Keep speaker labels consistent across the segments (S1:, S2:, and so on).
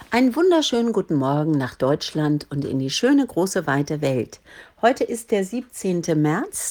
S1: Einen wunderschönen guten Morgen nach Deutschland und in die schöne große weite Welt. Heute ist der 17. März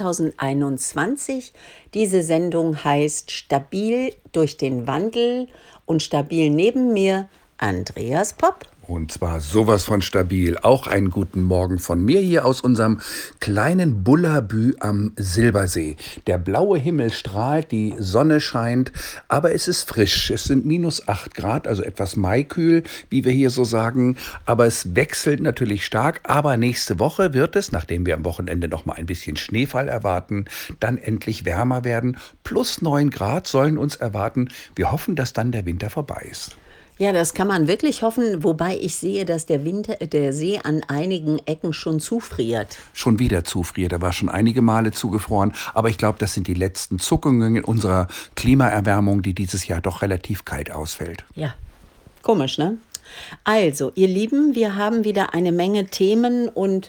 S1: 2021. Diese Sendung heißt Stabil durch den Wandel und stabil neben mir Andreas Popp.
S2: Und zwar sowas von stabil. Auch einen guten Morgen von mir hier aus unserem kleinen Bullabü am Silbersee. Der blaue Himmel strahlt, die Sonne scheint, aber es ist frisch. Es sind -8 Grad, also etwas maikühl, wie wir hier so sagen. Aber es wechselt natürlich stark. Aber nächste Woche wird es, nachdem wir am Wochenende noch mal ein bisschen Schneefall erwarten, dann endlich wärmer werden. +9 Grad sollen uns erwarten. Wir hoffen, dass dann der Winter vorbei ist.
S1: Ja, das kann man wirklich hoffen, wobei ich sehe, dass der See an einigen Ecken schon zufriert.
S2: Schon wieder zufriert. Er war schon einige Male zugefroren. Aber ich glaube, das sind die letzten Zuckungen in unserer Klimaerwärmung, die dieses Jahr doch relativ kalt ausfällt.
S1: Ja, komisch, ne? Also, ihr Lieben, wir haben wieder eine Menge Themen und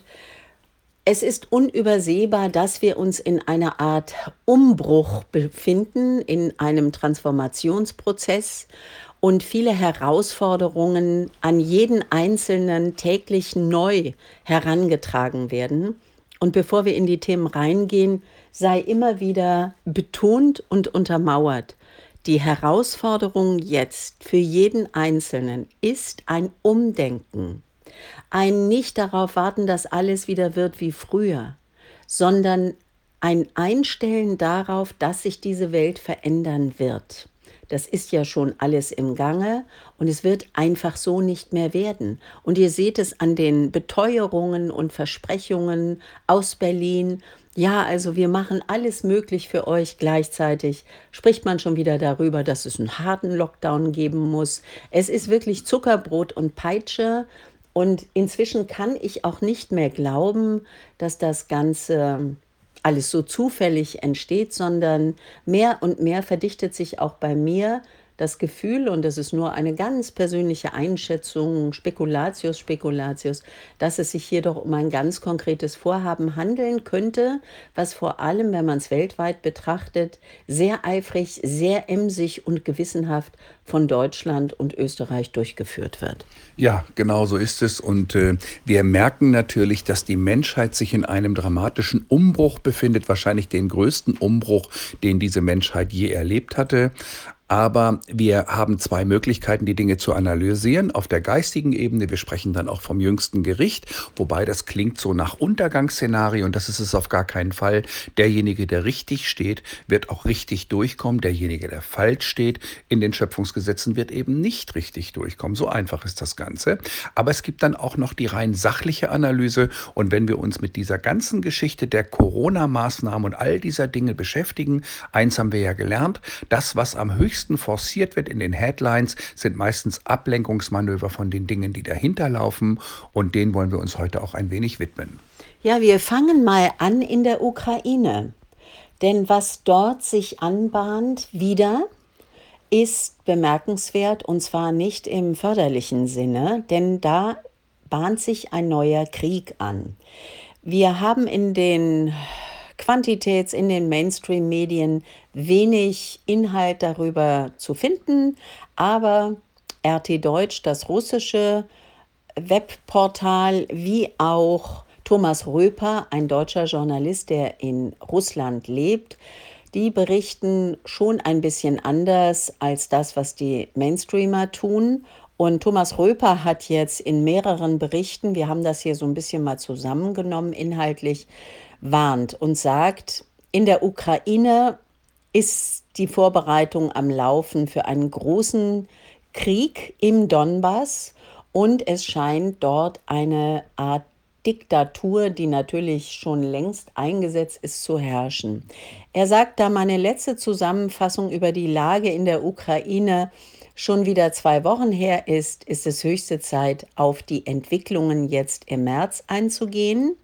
S1: es ist unübersehbar, dass wir uns in einer Art Umbruch befinden, in einem Transformationsprozess und viele Herausforderungen an jeden Einzelnen täglich neu herangetragen werden. Und bevor wir in die Themen reingehen, sei immer wieder betont und untermauert: Die Herausforderung jetzt für jeden Einzelnen ist ein Umdenken. Ein nicht darauf warten, dass alles wieder wird wie früher, sondern ein Einstellen darauf, dass sich diese Welt verändern wird. Das ist ja schon alles im Gange und es wird einfach so nicht mehr werden. Und ihr seht es an den Beteuerungen und Versprechungen aus Berlin. Ja, also wir machen alles möglich für euch. Gleichzeitig spricht man schon wieder darüber, dass es einen harten Lockdown geben muss. Es ist wirklich Zuckerbrot und Peitsche. Und inzwischen kann ich auch nicht mehr glauben, dass das Ganze alles so zufällig entsteht, sondern mehr und mehr verdichtet sich auch bei mir das Gefühl, und das ist nur eine ganz persönliche Einschätzung, Spekulatius, Spekulatius, dass es sich hier doch um ein ganz konkretes Vorhaben handeln könnte, was vor allem, wenn man es weltweit betrachtet, sehr eifrig, sehr emsig und gewissenhaft von Deutschland und Österreich durchgeführt wird.
S2: Ja, genau so ist es. Und wir merken natürlich, dass die Menschheit sich in einem dramatischen Umbruch befindet, wahrscheinlich den größten Umbruch, den diese Menschheit je erlebt hatte. Aber wir haben zwei Möglichkeiten, die Dinge zu analysieren. Auf der geistigen Ebene, wir sprechen dann auch vom jüngsten Gericht, wobei das klingt so nach Untergangsszenario und das ist es auf gar keinen Fall. Derjenige, der richtig steht, wird auch richtig durchkommen. Derjenige, der falsch steht in den Schöpfungsgesetzen, wird eben nicht richtig durchkommen. So einfach ist das Ganze. Aber es gibt dann auch noch die rein sachliche Analyse und wenn wir uns mit dieser ganzen Geschichte der Corona-Maßnahmen und all dieser Dinge beschäftigen, eins haben wir ja gelernt: Das, was am höchsten forciert wird in den Headlines, sind meistens Ablenkungsmanöver von den Dingen, die dahinter laufen. Und denen wollen wir uns heute auch ein wenig widmen.
S1: Ja, wir fangen mal an in der Ukraine. Denn was dort sich anbahnt, wieder, ist bemerkenswert, und zwar nicht im förderlichen Sinne, denn da bahnt sich ein neuer Krieg an. Wir haben in den in den Mainstream-Medien wenig Inhalt darüber zu finden, aber RT Deutsch, das russische Webportal, wie auch Thomas Röper, ein deutscher Journalist, der in Russland lebt, die berichten schon ein bisschen anders als das, was die Mainstreamer tun. Und Thomas Röper hat jetzt in mehreren Berichten, wir haben das hier so ein bisschen mal zusammengenommen inhaltlich, warnt und sagt: In der Ukraine ist die Vorbereitung am Laufen für einen großen Krieg im Donbass und es scheint dort eine Art Diktatur, die natürlich schon längst eingesetzt ist, zu herrschen. Er sagt, da meine letzte Zusammenfassung über die Lage in der Ukraine schon wieder 2 Wochen her ist es höchste Zeit, auf die Entwicklungen jetzt im März einzugehen.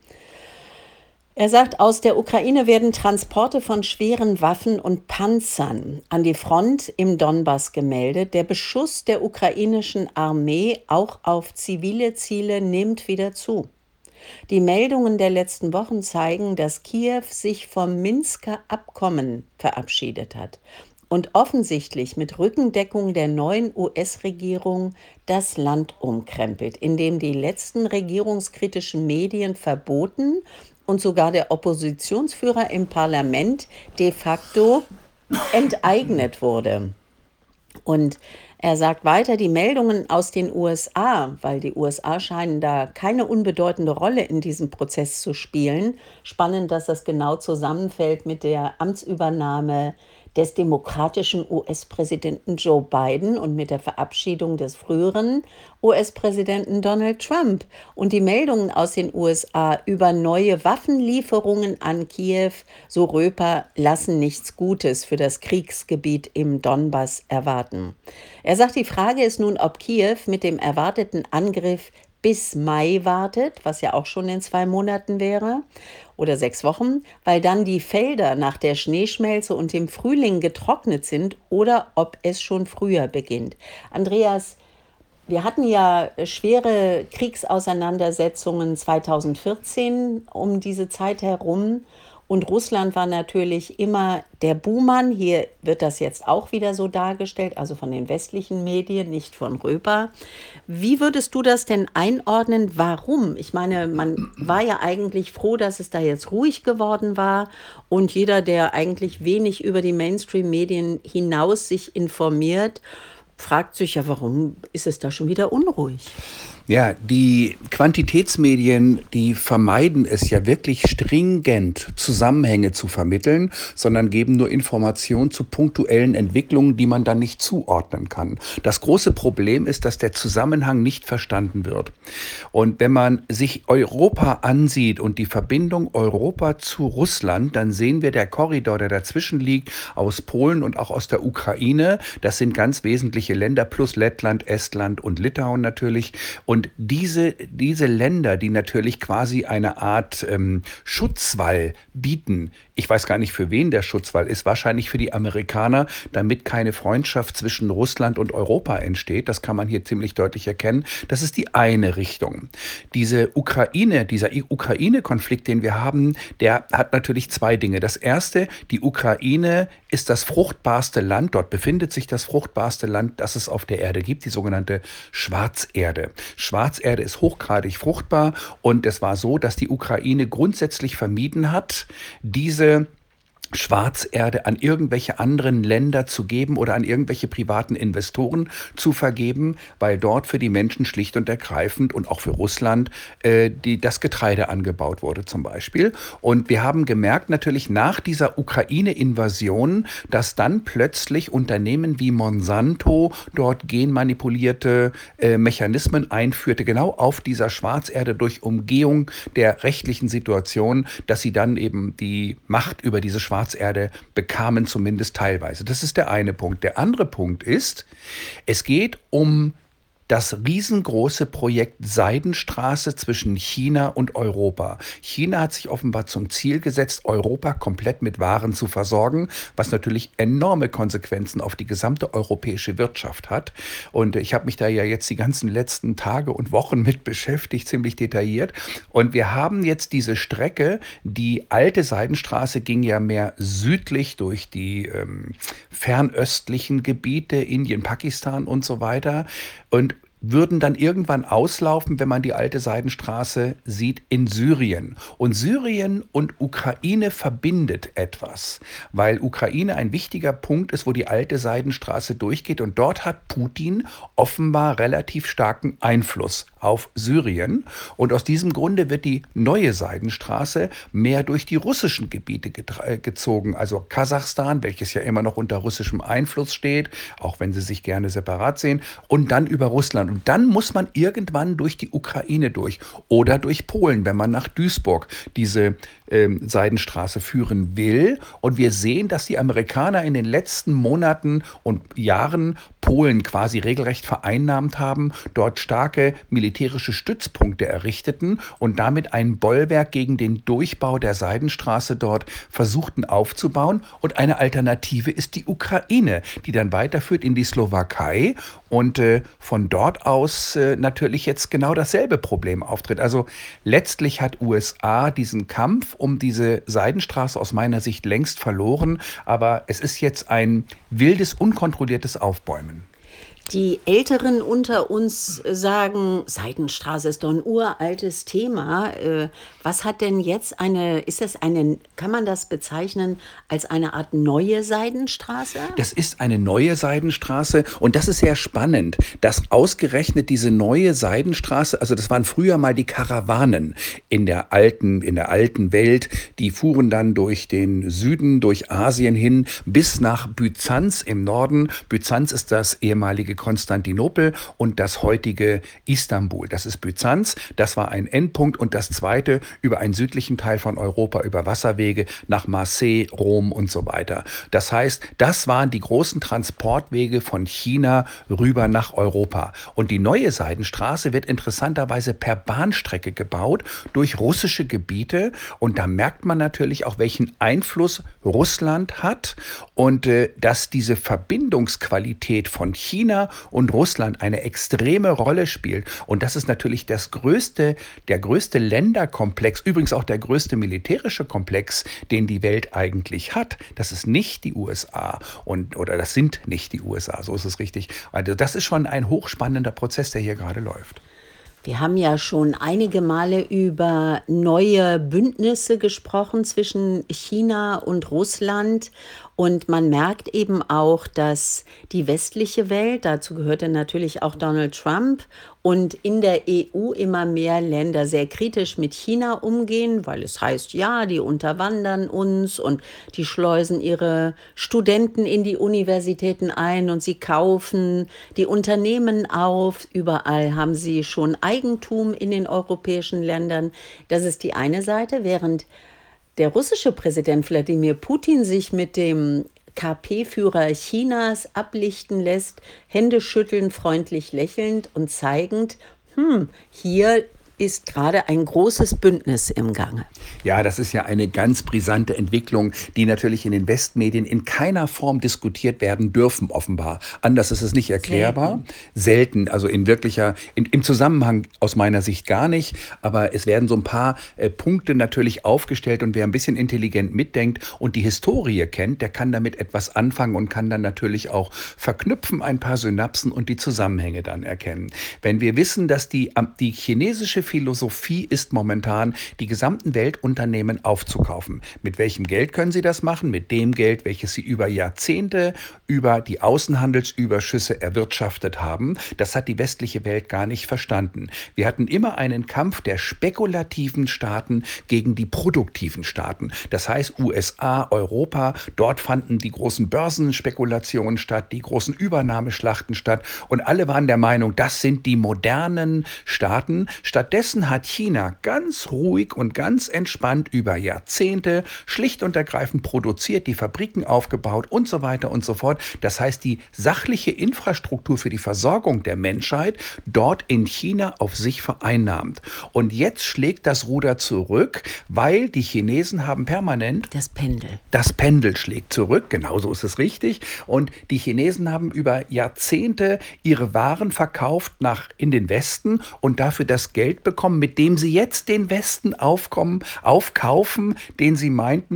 S1: Er sagt, aus der Ukraine werden Transporte von schweren Waffen und Panzern an die Front im Donbass gemeldet. Der Beschuss der ukrainischen Armee auch auf zivile Ziele nimmt wieder zu. Die Meldungen der letzten Wochen zeigen, dass Kiew sich vom Minsker Abkommen verabschiedet hat. und offensichtlich mit Rückendeckung der neuen US-Regierung das Land umkrempelt, indem die letzten regierungskritischen Medien verboten und sogar der Oppositionsführer im Parlament de facto enteignet wurde. Und er sagt weiter, die Meldungen aus den USA, weil die USA scheinen da keine unbedeutende Rolle in diesem Prozess zu spielen. Spannend, dass das genau zusammenfällt mit der Amtsübernahme des demokratischen US-Präsidenten Joe Biden und mit der Verabschiedung des früheren US-Präsidenten Donald Trump. Und die Meldungen aus den USA über neue Waffenlieferungen an Kiew, so Röper, lassen nichts Gutes für das Kriegsgebiet im Donbass erwarten. Er sagt, die Frage ist nun, ob Kiew mit dem erwarteten Angriff bis Mai wartet, was ja auch schon in 2 Monaten wäre, oder 6 Wochen, weil dann die Felder nach der Schneeschmelze und dem Frühling getrocknet sind, oder ob es schon früher beginnt. Andreas, wir hatten ja schwere Kriegsauseinandersetzungen 2014 um diese Zeit herum. Und Russland war natürlich immer der Buhmann. Hier wird das jetzt auch wieder so dargestellt, also von den westlichen Medien, nicht von Röper. Wie würdest du das denn einordnen? Warum? Ich meine, man war ja eigentlich froh, dass es da jetzt ruhig geworden war. Und jeder, der eigentlich wenig über die Mainstream-Medien hinaus sich informiert, fragt sich ja, warum ist es da schon wieder unruhig?
S2: Ja, die Quantitätsmedien, die vermeiden es ja wirklich stringent, Zusammenhänge zu vermitteln, sondern geben nur Informationen zu punktuellen Entwicklungen, die man dann nicht zuordnen kann. Das große Problem ist, dass der Zusammenhang nicht verstanden wird. Und wenn man sich Europa ansieht und die Verbindung Europa zu Russland, dann sehen wir, der Korridor, der dazwischen liegt, aus Polen und auch aus der Ukraine, das sind ganz wesentliche Länder, plus Lettland, Estland und Litauen natürlich. Und diese Länder, die natürlich quasi eine Art Schutzwall bieten, ich weiß gar nicht, für wen der Schutzwall ist, wahrscheinlich für die Amerikaner, damit keine Freundschaft zwischen Russland und Europa entsteht. Das kann man hier ziemlich deutlich erkennen. Das ist die eine Richtung. Dieser Ukraine-Konflikt, den wir haben, der hat natürlich 2 Dinge. Das erste, die Ukraine ist das fruchtbarste Land, dort befindet sich das fruchtbarste Land, das es auf der Erde gibt, die sogenannte Schwarzerde. Schwarzerde ist hochgradig fruchtbar und es war so, dass die Ukraine grundsätzlich vermieden hat, diese Schwarzerde an irgendwelche anderen Länder zu geben oder an irgendwelche privaten Investoren zu vergeben, weil dort für die Menschen schlicht und ergreifend und auch für Russland das Getreide angebaut wurde zum Beispiel. Und wir haben gemerkt natürlich nach dieser Ukraine-Invasion, dass dann plötzlich Unternehmen wie Monsanto dort genmanipulierte Mechanismen einführte, genau auf dieser Schwarzerde durch Umgehung der rechtlichen Situation, dass sie dann eben die Macht über diese Schwarzerde bekamen, zumindest teilweise. Das ist der eine Punkt. Der andere Punkt ist, es geht um das riesengroße Projekt Seidenstraße zwischen China und Europa. China hat sich offenbar zum Ziel gesetzt, Europa komplett mit Waren zu versorgen, was natürlich enorme Konsequenzen auf die gesamte europäische Wirtschaft hat. Und ich habe mich da ja jetzt die ganzen letzten Tage und Wochen mit beschäftigt, ziemlich detailliert. Und wir haben jetzt diese Strecke, die alte Seidenstraße ging ja mehr südlich durch die fernöstlichen Gebiete, Indien, Pakistan und so weiter. Und würden dann irgendwann auslaufen, wenn man die alte Seidenstraße sieht, in Syrien. Und Syrien und Ukraine verbindet etwas, weil Ukraine ein wichtiger Punkt ist, wo die alte Seidenstraße durchgeht. Und dort hat Putin offenbar relativ starken Einfluss auf Syrien. Und aus diesem Grunde wird die neue Seidenstraße mehr durch die russischen Gebiete gezogen. Also Kasachstan, welches ja immer noch unter russischem Einfluss steht, auch wenn sie sich gerne separat sehen, und dann über Russland. Und dann muss man irgendwann durch die Ukraine durch oder durch Polen, wenn man nach Duisburg diese Seidenstraße führen will. Und wir sehen, dass die Amerikaner in den letzten Monaten und Jahren Polen quasi regelrecht vereinnahmt haben, dort starke militärische Stützpunkte errichteten und damit ein Bollwerk gegen den Durchbau der Seidenstraße dort versuchten aufzubauen. Und eine Alternative ist die Ukraine, die dann weiterführt in die Slowakei und von dort aus natürlich jetzt genau dasselbe Problem auftritt. Also letztlich hat USA diesen Kampf um diese Seidenstraße aus meiner Sicht längst verloren, aber es ist jetzt ein wildes, unkontrolliertes Aufbäumen.
S1: Die Älteren unter uns sagen, Seidenstraße ist doch ein uraltes Thema. Was hat denn jetzt kann man das bezeichnen als eine Art neue Seidenstraße?
S2: Das ist eine neue Seidenstraße und das ist sehr spannend, dass ausgerechnet diese neue Seidenstraße, also das waren früher mal die Karawanen in der alten Welt, die fuhren dann durch den Süden, durch Asien hin bis nach Byzanz im Norden. Byzanz ist das ehemalige Konstantinopel und das heutige Istanbul. Das ist Byzanz, das war ein Endpunkt und das zweite über einen südlichen Teil von Europa, über Wasserwege nach Marseille, Rom und so weiter. Das heißt, das waren die großen Transportwege von China rüber nach Europa. Und die neue Seidenstraße wird interessanterweise per Bahnstrecke gebaut durch russische Gebiete. Und da merkt man natürlich auch, welchen Einfluss Russland hat und dass diese Verbindungsqualität von China und Russland eine extreme Rolle spielt. Und das ist natürlich der größte Länderkomplex, übrigens auch der größte militärische Komplex, den die Welt eigentlich hat. Das ist nicht die USA oder das sind nicht die USA, so ist es richtig. Also das ist schon ein hochspannender Prozess, der hier gerade läuft.
S1: Wir haben ja schon einige Male über neue Bündnisse gesprochen zwischen China und Russland. Und man merkt eben auch, dass die westliche Welt, dazu gehörte natürlich auch Donald Trump, und in der EU immer mehr Länder sehr kritisch mit China umgehen, weil es heißt, ja, die unterwandern uns und die schleusen ihre Studenten in die Universitäten ein und sie kaufen die Unternehmen auf. Überall haben sie schon Eigentum in den europäischen Ländern. Das ist die eine Seite, während der russische Präsident Wladimir Putin sich mit dem KP-Führer Chinas ablichten lässt, Hände schüttelnd, freundlich lächelnd und zeigend, hier ist gerade ein großes Bündnis im Gange.
S2: Ja, das ist ja eine ganz brisante Entwicklung, die natürlich in den Westmedien in keiner Form diskutiert werden dürfen, offenbar. Anders ist es nicht erklärbar. Selten, also im Zusammenhang aus meiner Sicht gar nicht. Aber es werden so ein paar Punkte natürlich aufgestellt und wer ein bisschen intelligent mitdenkt und die Historie kennt, der kann damit etwas anfangen und kann dann natürlich auch verknüpfen, ein paar Synapsen und die Zusammenhänge dann erkennen. Wenn wir wissen, dass die chinesische Philosophie ist momentan, die gesamten Weltunternehmen aufzukaufen. Mit welchem Geld können sie das machen? Mit dem Geld, welches sie über Jahrzehnte über die Außenhandelsüberschüsse erwirtschaftet haben. Das hat die westliche Welt gar nicht verstanden. Wir hatten immer einen Kampf der spekulativen Staaten gegen die produktiven Staaten. Das heißt USA, Europa, dort fanden die großen Börsenspekulationen statt, die großen Übernahmeschlachten statt und alle waren der Meinung, das sind die modernen Staaten. Stattdessen hat China ganz ruhig und ganz entspannt über Jahrzehnte schlicht und ergreifend produziert, die Fabriken aufgebaut und so weiter und so fort. Das heißt, die sachliche Infrastruktur für die Versorgung der Menschheit dort in China auf sich vereinnahmt. Und jetzt schlägt das Ruder zurück, weil die Chinesen haben permanent Das Pendel schlägt zurück, genauso ist es richtig. Und die Chinesen haben über Jahrzehnte ihre Waren verkauft in den Westen und dafür das Geld bekommen, mit dem sie jetzt den Westen aufkaufen, den sie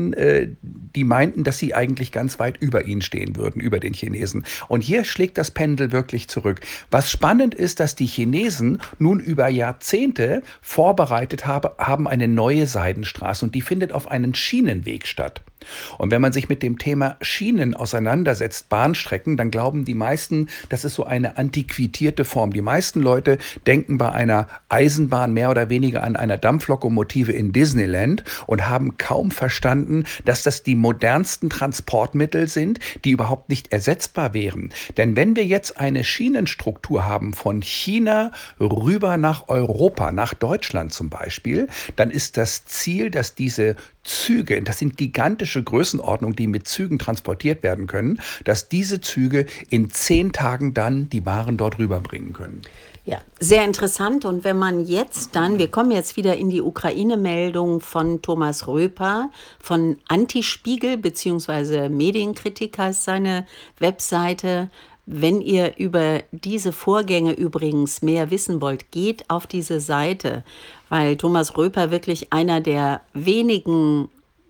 S2: die meinten, dass sie eigentlich ganz weit über ihnen stehen würden, über den Chinesen. Und hier schlägt das Pendel wirklich zurück. Was spannend ist, dass die Chinesen nun über Jahrzehnte vorbereitet haben eine neue Seidenstraße und die findet auf einen Schienenweg statt. Und wenn man sich mit dem Thema Schienen auseinandersetzt, Bahnstrecken, dann glauben die meisten, das ist so eine antiquierte Form. Die meisten Leute denken bei einer Eisenbahn mehr oder weniger an einer Dampflokomotive in Disneyland und haben kaum verstanden, dass das die modernsten Transportmittel sind, die überhaupt nicht ersetzbar wären. Denn wenn wir jetzt eine Schienenstruktur haben von China rüber nach Europa, nach Deutschland zum Beispiel, dann ist das Ziel, dass diese Züge, das sind gigantische Größenordnungen, die mit Zügen transportiert werden können, dass diese Züge in 10 Tagen dann die Waren dort rüberbringen können.
S1: Ja, sehr interessant. Und wenn man jetzt dann, wir kommen jetzt wieder in die Ukraine-Meldung von Thomas Röper von Antispiegel beziehungsweise Medienkritik heißt seine Webseite. Wenn ihr über diese Vorgänge übrigens mehr wissen wollt, geht auf diese Seite, weil Thomas Röper wirklich einer der wenigen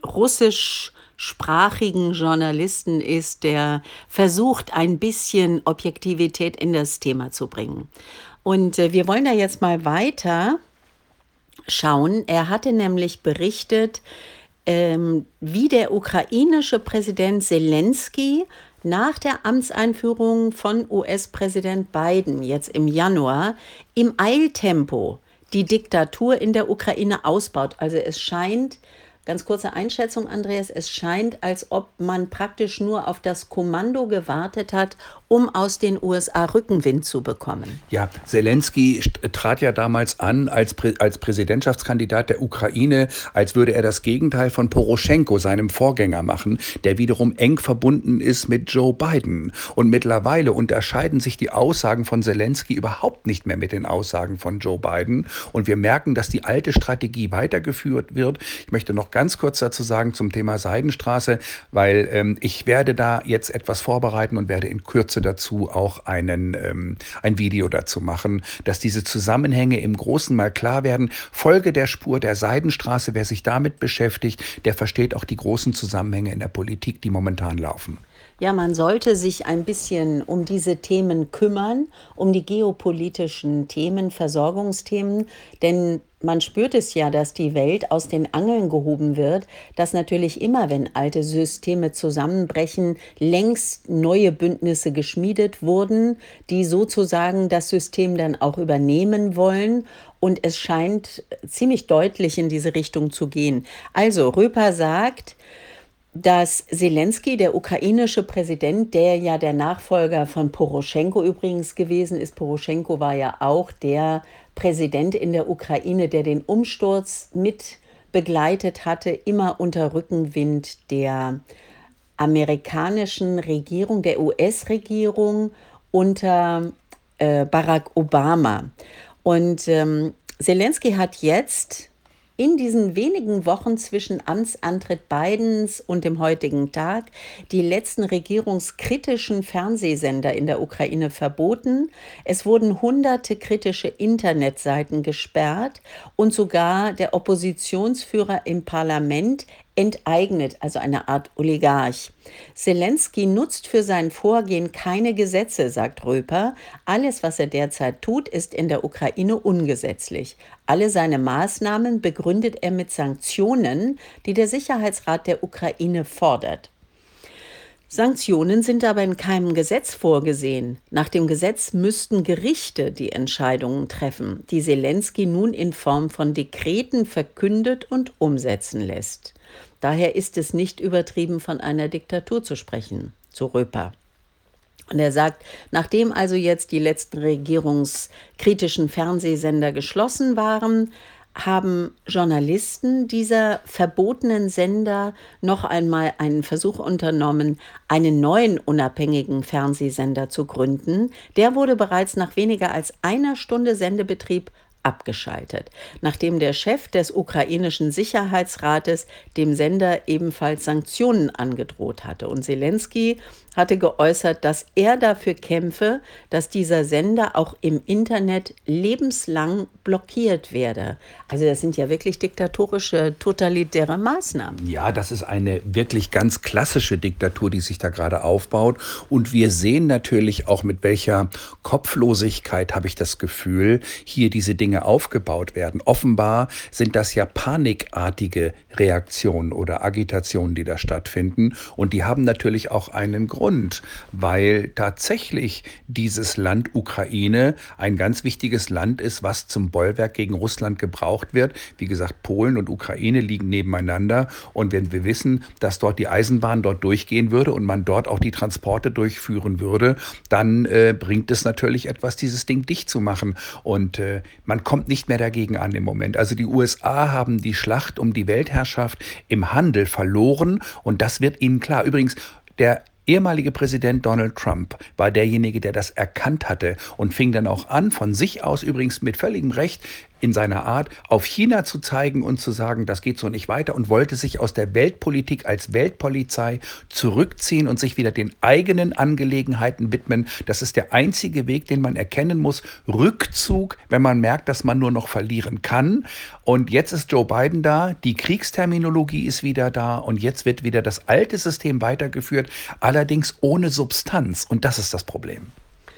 S1: russischsprachigen Journalisten ist, der versucht, ein bisschen Objektivität in das Thema zu bringen. Und wir wollen da jetzt mal weiter schauen. Er hatte nämlich berichtet, wie der ukrainische Präsident Zelensky nach der Amtseinführung von US-Präsident Biden jetzt im Januar im Eiltempo die Diktatur in der Ukraine ausbaut. Also es scheint, ganz kurze Einschätzung, Andreas, es scheint, als ob man praktisch nur auf das Kommando gewartet hat, um aus den USA Rückenwind zu bekommen.
S2: Ja, Zelensky trat ja damals an als Präsidentschaftskandidat der Ukraine, als würde er das Gegenteil von Poroschenko, seinem Vorgänger, machen, der wiederum eng verbunden ist mit Joe Biden. Und mittlerweile unterscheiden sich die Aussagen von Zelensky überhaupt nicht mehr mit den Aussagen von Joe Biden. Und wir merken, dass die alte Strategie weitergeführt wird. Ich möchte noch ganz kurz dazu sagen zum Thema Seidenstraße, weil ich werde da jetzt etwas vorbereiten und werde in Kürze dazu auch ein Video dazu machen, dass diese Zusammenhänge im Großen mal klar werden. Folge der Spur der Seidenstraße, wer sich damit beschäftigt, der versteht auch die großen Zusammenhänge in der Politik, die momentan laufen.
S1: Ja, man sollte sich ein bisschen um diese Themen kümmern, um die geopolitischen Themen, Versorgungsthemen, denn man spürt es ja, dass die Welt aus den Angeln gehoben wird, dass natürlich immer, wenn alte Systeme zusammenbrechen, längst neue Bündnisse geschmiedet wurden, die sozusagen das System dann auch übernehmen wollen. Und es scheint ziemlich deutlich in diese Richtung zu gehen. Also Röper sagt, dass Zelensky, der ukrainische Präsident, der ja der Nachfolger von Poroschenko übrigens gewesen ist, Poroschenko war ja auch der Präsident in der Ukraine, der den Umsturz mit begleitet hatte, immer unter Rückenwind der amerikanischen Regierung, der US-Regierung unter Barack Obama. Und Zelensky hat jetzt in diesen wenigen Wochen zwischen Amtsantritt Bidens und dem heutigen Tag die letzten regierungskritischen Fernsehsender in der Ukraine verboten. Es wurden hunderte kritische Internetseiten gesperrt und sogar der Oppositionsführer im Parlament enteignet, also eine Art Oligarch. Zelensky nutzt für sein Vorgehen keine Gesetze, sagt Röper. Alles, was er derzeit tut, ist in der Ukraine ungesetzlich. Alle seine Maßnahmen begründet er mit Sanktionen, die der Sicherheitsrat der Ukraine fordert. Sanktionen sind aber in keinem Gesetz vorgesehen. Nach dem Gesetz müssten Gerichte die Entscheidungen treffen, die Zelensky nun in Form von Dekreten verkündet und umsetzen lässt. Daher ist es nicht übertrieben, von einer Diktatur zu sprechen, so Röper. Und er sagt, nachdem also jetzt die letzten regierungskritischen Fernsehsender geschlossen waren, haben Journalisten dieser verbotenen Sender noch einmal einen Versuch unternommen, einen neuen unabhängigen Fernsehsender zu gründen. Der wurde bereits nach weniger als einer Stunde Sendebetrieb abgeschaltet, nachdem der Chef des ukrainischen Sicherheitsrates dem Sender ebenfalls Sanktionen angedroht hatte. Und Zelensky hatte geäußert, dass er dafür kämpfe, dass dieser Sender auch im Internet lebenslang blockiert werde. Also das sind ja wirklich diktatorische, totalitäre Maßnahmen.
S2: Ja, das ist eine wirklich ganz klassische Diktatur, die sich da gerade aufbaut. Und wir sehen natürlich auch, mit welcher Kopflosigkeit, habe ich das Gefühl, hier diese Dinge aufgebaut werden. Offenbar sind das ja panikartige Reaktionen oder Agitationen, die da stattfinden. Und die haben natürlich auch einen Grund. Grund, weil tatsächlich dieses Land Ukraine ein ganz wichtiges Land ist, was zum Bollwerk gegen Russland gebraucht wird. Wie gesagt, Polen und Ukraine liegen nebeneinander. Und wenn wir wissen, dass dort die Eisenbahn dort durchgehen würde und man dort auch die Transporte durchführen würde, dann bringt es natürlich etwas, dieses Ding dicht zu machen. Und man kommt nicht mehr dagegen an im Moment. Also die USA haben die Schlacht um die Weltherrschaft im Handel verloren und das wird ihnen klar. Übrigens, der ehemalige Präsident Donald Trump war derjenige, der das erkannt hatte und fing dann auch an, von sich aus übrigens mit völligem Recht in seiner Art auf China zu zeigen und zu sagen, das geht so nicht weiter und wollte sich aus der Weltpolitik als Weltpolizei zurückziehen und sich wieder den eigenen Angelegenheiten widmen. Das ist der einzige Weg, den man erkennen muss. Rückzug, wenn man merkt, dass man nur noch verlieren kann. Und jetzt ist Joe Biden da, die Kriegsterminologie ist wieder da und jetzt wird wieder das alte System weitergeführt, allerdings ohne Substanz. Und das ist das Problem.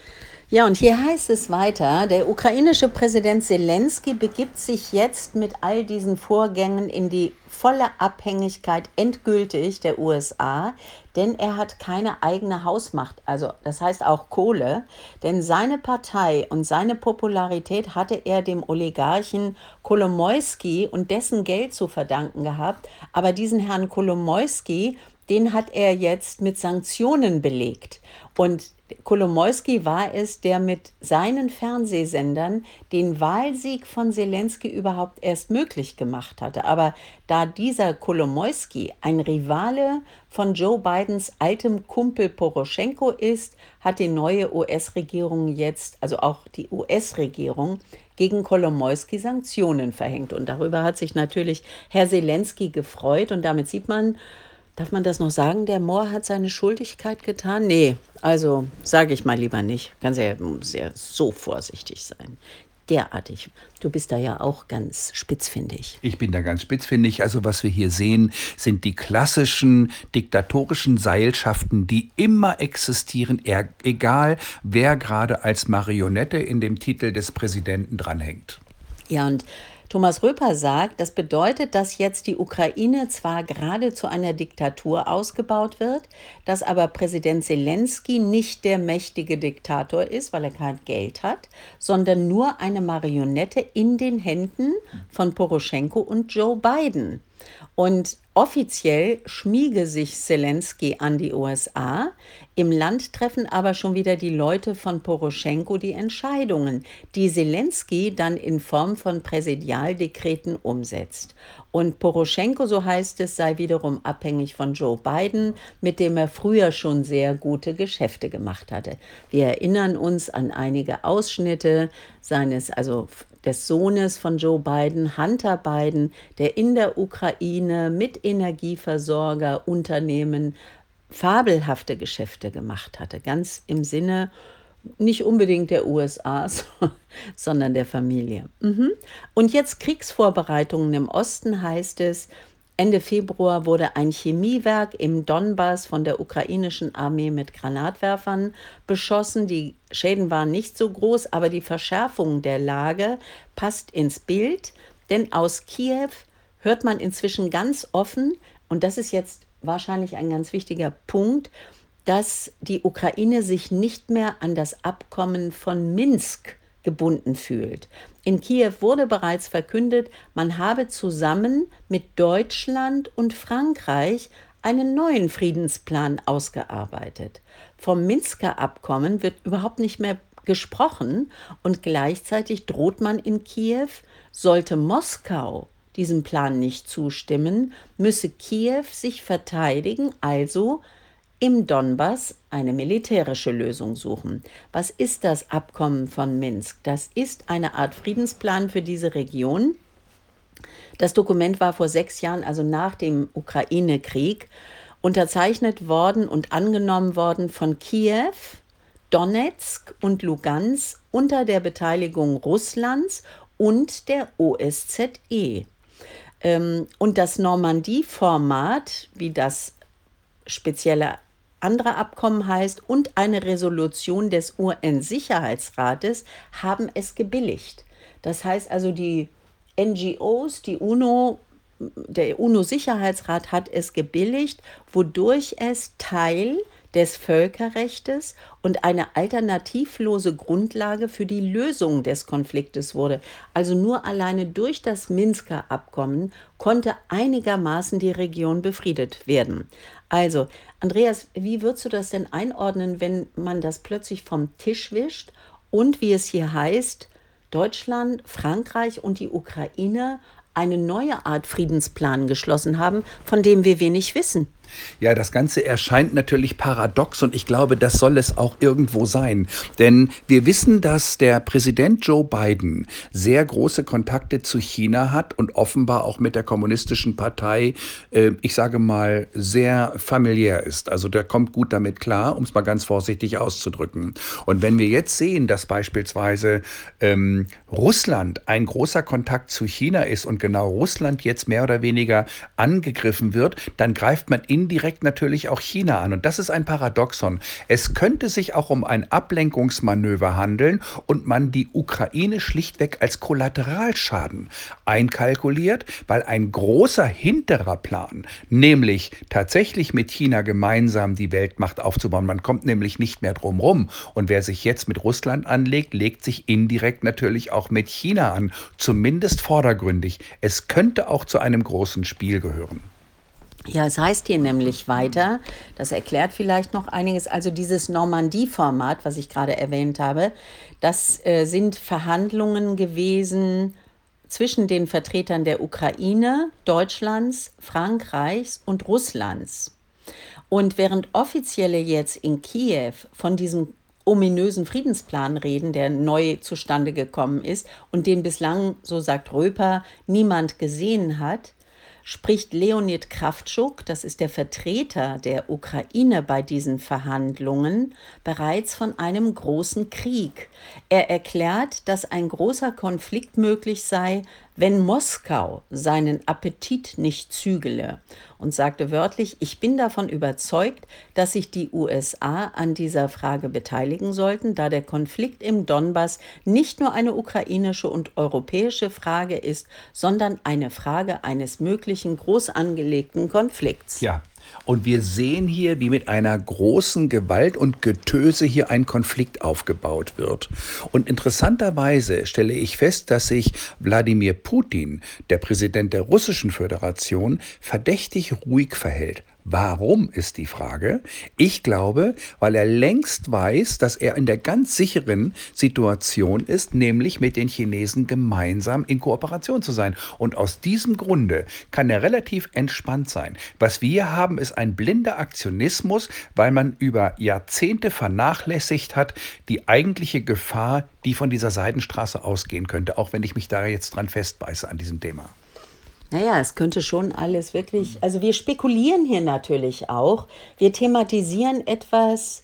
S1: Ja, und hier heißt es weiter, der ukrainische Präsident Selenskyj begibt sich jetzt mit all diesen Vorgängen in die volle Abhängigkeit endgültig der USA, denn er hat keine eigene Hausmacht, also das heißt auch Kohle, denn seine Partei und seine Popularität hatte er dem Oligarchen Kolomoisky und dessen Geld zu verdanken gehabt, aber diesen Herrn Kolomoisky, den hat er jetzt mit Sanktionen belegt. Und Kolomoisky war es, der mit seinen Fernsehsendern den Wahlsieg von Selenskyj überhaupt erst möglich gemacht hatte. Aber da dieser Kolomoisky ein Rivale von Joe Bidens altem Kumpel Poroschenko ist, hat die neue US-Regierung jetzt, also auch die US-Regierung, gegen Kolomoisky Sanktionen verhängt. Und darüber hat sich natürlich Herr Selenskyj gefreut. Und damit sieht man, darf man das noch sagen, der Mohr hat seine Schuldigkeit getan? Nee, also sage ich mal lieber nicht. Muss ja so vorsichtig sein. Derartig. Du bist da ja auch ganz spitzfindig.
S2: Ich bin da ganz spitzfindig. Also was wir hier sehen, sind die klassischen diktatorischen Seilschaften, die immer existieren, egal wer gerade als Marionette in dem Titel des Präsidenten dranhängt.
S1: Ja, und Thomas Röper sagt, das bedeutet, dass jetzt die Ukraine zwar gerade zu einer Diktatur ausgebaut wird, dass aber Präsident Selenskyj nicht der mächtige Diktator ist, weil er kein Geld hat, sondern nur eine Marionette in den Händen von Poroschenko und Joe Biden. Und offiziell schmiege sich Selenskyj an die USA. Im Land treffen aber schon wieder die Leute von Poroschenko die Entscheidungen, die Selenskyj dann in Form von Präsidialdekreten umsetzt. Und Poroschenko, so heißt es, sei wiederum abhängig von Joe Biden, mit dem er früher schon sehr gute Geschäfte gemacht hatte. Wir erinnern uns an einige Ausschnitte des Sohnes von Joe Biden, Hunter Biden, der in der Ukraine mit Energieversorgerunternehmen fabelhafte Geschäfte gemacht hatte, ganz im Sinne nicht unbedingt der USA, sondern der Familie. Und jetzt Kriegsvorbereitungen im Osten heißt es, Ende Februar wurde ein Chemiewerk im Donbass von der ukrainischen Armee mit Granatwerfern beschossen. Die Schäden waren nicht so groß, aber die Verschärfung der Lage passt ins Bild, denn aus Kiew hört man inzwischen ganz offen, und das ist jetzt wahrscheinlich ein ganz wichtiger Punkt, dass die Ukraine sich nicht mehr an das Abkommen von Minsk gebunden fühlt. In Kiew wurde bereits verkündet, man habe zusammen mit Deutschland und Frankreich einen neuen Friedensplan ausgearbeitet. Vom Minsker Abkommen wird überhaupt nicht mehr gesprochen und gleichzeitig droht man in Kiew, sollte Moskau diesem Plan nicht zustimmen, müsse Kiew sich verteidigen, also im Donbass eine militärische Lösung suchen. Was ist das Abkommen von Minsk? Das ist eine Art Friedensplan für diese Region. Das Dokument war vor 6 Jahren, also nach dem Ukraine-Krieg, unterzeichnet worden und angenommen worden von Kiew, Donetsk und Lugansk unter der Beteiligung Russlands und der OSZE. Und das Normandie-Format, wie das spezielle andere Abkommen heißt, und eine Resolution des UN-Sicherheitsrates haben es gebilligt. Das heißt also, die NGOs, die UNO, der UNO-Sicherheitsrat hat es gebilligt, wodurch es Teil des Völkerrechtes und eine alternativlose Grundlage für die Lösung des Konfliktes wurde. Also nur alleine durch das Minsker Abkommen konnte einigermaßen die Region befriedet werden. Also, Andreas, wie würdest du das denn einordnen, wenn man das plötzlich vom Tisch wischt und wie es hier heißt, Deutschland, Frankreich und die Ukraine eine neue Art Friedensplan geschlossen haben, von dem wir wenig wissen?
S2: Ja, das Ganze erscheint natürlich paradox und ich glaube, das soll es auch irgendwo sein. Denn wir wissen, dass der Präsident Joe Biden sehr große Kontakte zu China hat und offenbar auch mit der kommunistischen Partei, ich sage mal, sehr familiär ist. Also der kommt gut damit klar, um es mal ganz vorsichtig auszudrücken. Und wenn wir jetzt sehen, dass beispielsweise Russland ein großer Kontakt zu China ist und genau Russland jetzt mehr oder weniger angegriffen wird, dann greift man indirekt natürlich auch China an. Und das ist ein Paradoxon. Es könnte sich auch um ein Ablenkungsmanöver handeln und man die Ukraine schlichtweg als Kollateralschaden einkalkuliert, weil ein großer hinterer Plan, nämlich tatsächlich mit China gemeinsam die Weltmacht aufzubauen, man kommt nämlich nicht mehr drum rum. Und wer sich jetzt mit Russland anlegt, legt sich indirekt natürlich auch mit China an, zumindest vordergründig. Es könnte auch zu einem großen Spiel gehören.
S1: Ja, es heißt hier nämlich weiter, das erklärt vielleicht noch einiges, also dieses Normandie-Format, was ich gerade erwähnt habe, das sind Verhandlungen gewesen zwischen den Vertretern der Ukraine, Deutschlands, Frankreichs und Russlands. Und während Offizielle jetzt in Kiew von diesem ominösen Friedensplan reden, der neu zustande gekommen ist und den bislang, so sagt Röper, niemand gesehen hat, spricht Leonid Krawtschuk, das ist der Vertreter der Ukraine bei diesen Verhandlungen, bereits von einem großen Krieg. Er erklärt, dass ein großer Konflikt möglich sei, wenn Moskau seinen Appetit nicht zügele, und sagte wörtlich: Ich bin davon überzeugt, dass sich die USA an dieser Frage beteiligen sollten, da der Konflikt im Donbass nicht nur eine ukrainische und europäische Frage ist, sondern eine Frage eines möglichen groß angelegten Konflikts.
S2: Ja, und wir sehen hier, wie mit einer großen Gewalt und Getöse hier ein Konflikt aufgebaut wird. Und interessanterweise stelle ich fest, dass sich Wladimir Putin, der Präsident der Russischen Föderation, verdächtig ruhig verhält. Warum ist die Frage? Ich glaube, weil er längst weiß, dass er in der ganz sicheren Situation ist, nämlich mit den Chinesen gemeinsam in Kooperation zu sein. Und aus diesem Grunde kann er relativ entspannt sein. Was wir haben, ist ein blinder Aktionismus, weil man über Jahrzehnte vernachlässigt hat, die eigentliche Gefahr, die von dieser Seidenstraße ausgehen könnte, auch wenn ich mich da jetzt dran festbeiße an diesem Thema.
S1: Naja, es könnte schon alles wirklich, also wir spekulieren hier natürlich auch, wir thematisieren etwas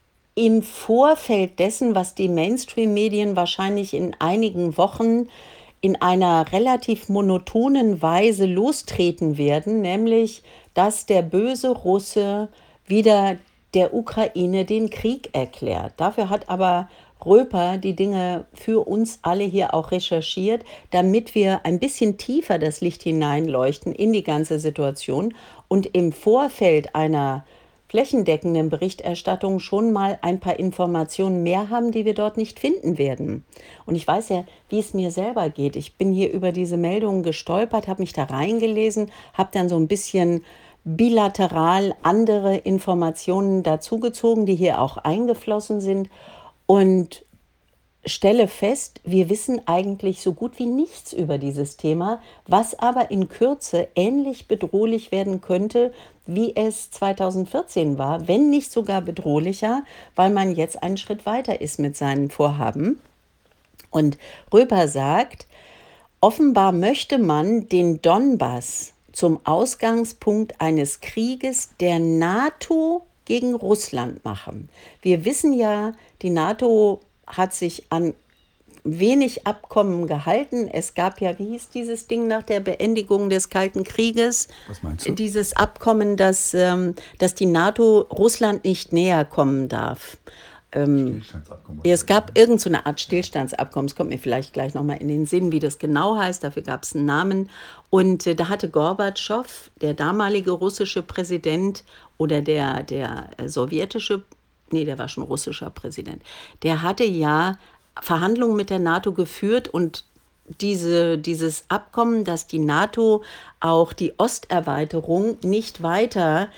S1: im Vorfeld dessen, was die Mainstream-Medien wahrscheinlich in einigen Wochen in einer relativ monotonen Weise lostreten werden, nämlich, dass der böse Russe wieder der Ukraine den Krieg erklärt. Dafür hat aber Röper die Dinge für uns alle hier auch recherchiert, damit wir ein bisschen tiefer das Licht hineinleuchten in die ganze Situation und im Vorfeld einer flächendeckenden Berichterstattung schon mal ein paar Informationen mehr haben, die wir dort nicht finden werden. Und ich weiß ja, wie es mir selber geht. Ich bin hier über diese Meldungen gestolpert, habe mich da reingelesen, habe dann so ein bisschen bilateral andere Informationen dazugezogen, die hier auch eingeflossen sind, und stelle fest, wir wissen eigentlich so gut wie nichts über dieses Thema, was aber in Kürze ähnlich bedrohlich werden könnte, wie es 2014 war, wenn nicht sogar bedrohlicher, weil man jetzt einen Schritt weiter ist mit seinen Vorhaben. Und Röper sagt, offenbar möchte man den Donbass zum Ausgangspunkt eines Krieges der NATO gegen Russland machen. Wir wissen ja, die NATO hat sich an wenig Abkommen gehalten. Es gab ja, wie hieß dieses Ding nach der Beendigung des Kalten Krieges?
S2: Was meinst du?
S1: Dieses Abkommen, dass die NATO Russland nicht näher kommen darf.
S2: Stillstandsabkommen
S1: Es
S2: wahrscheinlich,
S1: gab
S2: ne?
S1: irgend so eine Art Stillstandsabkommen. Es kommt mir vielleicht gleich nochmal in den Sinn, wie das genau heißt. Dafür gab es einen Namen. Und da hatte Gorbatschow, der damalige russische Präsident, oder der sowjetische, nee, der war schon russischer Präsident, der hatte ja Verhandlungen mit der NATO geführt, und dieses Abkommen, dass die NATO auch die Osterweiterung nicht weiter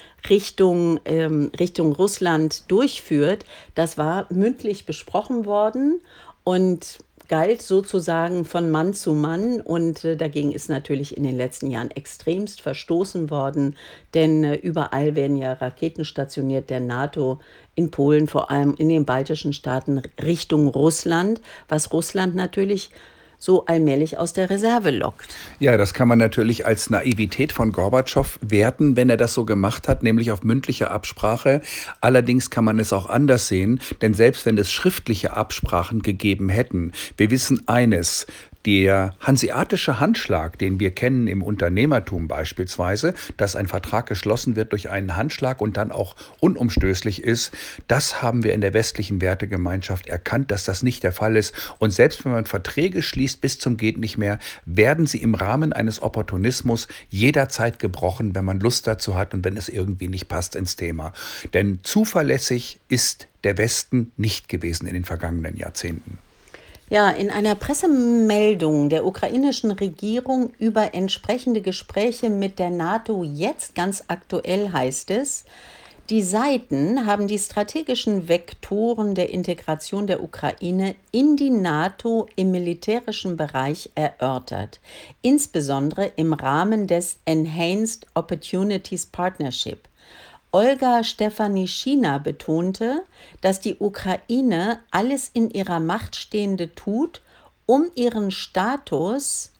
S1: Richtung Russland durchführt, das war mündlich besprochen worden und galt sozusagen von Mann zu Mann. Und dagegen ist natürlich in den letzten Jahren extremst verstoßen worden, denn überall werden ja Raketen stationiert der NATO, in Polen, vor allem in den baltischen Staaten, Richtung Russland, was Russland natürlich so allmählich aus der Reserve lockt.
S2: Ja, das kann man natürlich als Naivität von Gorbatschow werten, wenn er das so gemacht hat, nämlich auf mündliche Absprache. Allerdings kann man es auch anders sehen, denn selbst wenn es schriftliche Absprachen gegeben hätten, wir wissen eines: Der hanseatische Handschlag, den wir kennen im Unternehmertum beispielsweise, dass ein Vertrag geschlossen wird durch einen Handschlag und dann auch unumstößlich ist, das haben wir in der westlichen Wertegemeinschaft erkannt, dass das nicht der Fall ist. Und selbst wenn man Verträge schließt bis zum geht nicht mehr, werden sie im Rahmen eines Opportunismus jederzeit gebrochen, wenn man Lust dazu hat und wenn es irgendwie nicht passt ins Thema. Denn zuverlässig ist der Westen nicht gewesen in den vergangenen Jahrzehnten.
S1: Ja, in einer Pressemeldung der ukrainischen Regierung über entsprechende Gespräche mit der NATO jetzt ganz aktuell heißt es, die Seiten haben die strategischen Vektoren der Integration der Ukraine in die NATO im militärischen Bereich erörtert, insbesondere im Rahmen des Enhanced Opportunities Partnership. Olga Stefanischina betonte, dass die Ukraine alles in ihrer Macht Stehende tut, um ihren Status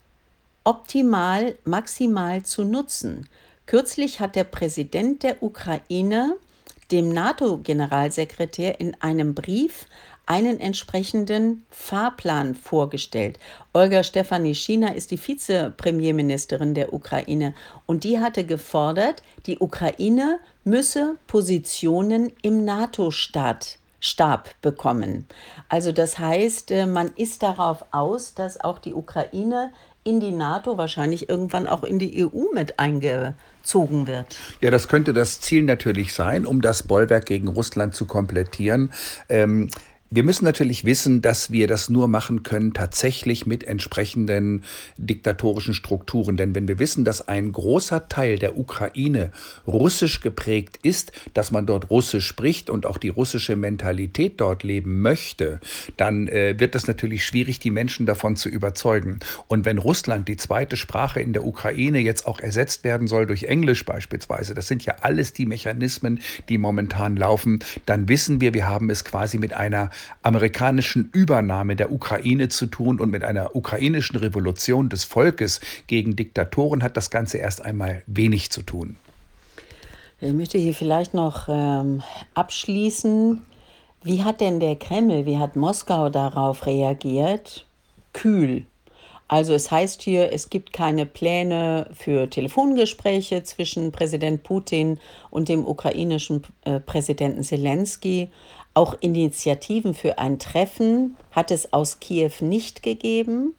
S1: maximal zu nutzen. Kürzlich hat der Präsident der Ukraine dem NATO-Generalsekretär in einem Brief einen entsprechenden Fahrplan vorgestellt. Olga Stefanischina ist die Vizepremierministerin der Ukraine, und die hatte gefordert, die Ukraine müsse Positionen im NATO-Stab bekommen. Also das heißt, man ist darauf aus, dass auch die Ukraine in die NATO, wahrscheinlich irgendwann auch in die EU mit eingezogen wird.
S2: Ja, das könnte das Ziel natürlich sein, um das Bollwerk gegen Russland zu komplettieren. Wir müssen natürlich wissen, dass wir das nur machen können, tatsächlich mit entsprechenden diktatorischen Strukturen. Denn wenn wir wissen, dass ein großer Teil der Ukraine russisch geprägt ist, dass man dort Russisch spricht und auch die russische Mentalität dort leben möchte, dann wird es natürlich schwierig, die Menschen davon zu überzeugen. Und wenn Russland, die zweite Sprache in der Ukraine, jetzt auch ersetzt werden soll durch Englisch beispielsweise, das sind ja alles die Mechanismen, die momentan laufen, dann wissen wir, wir haben es quasi mit einer amerikanischen Übernahme der Ukraine zu tun, und mit einer ukrainischen Revolution des Volkes gegen Diktatoren hat das Ganze erst einmal wenig zu tun.
S1: Ich möchte hier vielleicht noch abschließen. Wie hat denn der Kreml, wie hat Moskau darauf reagiert? Kühl. Also es heißt hier, es gibt keine Pläne für Telefongespräche zwischen Präsident Putin und dem ukrainischen Präsidenten Zelensky. Auch Initiativen für ein Treffen hat es aus Kiew nicht gegeben.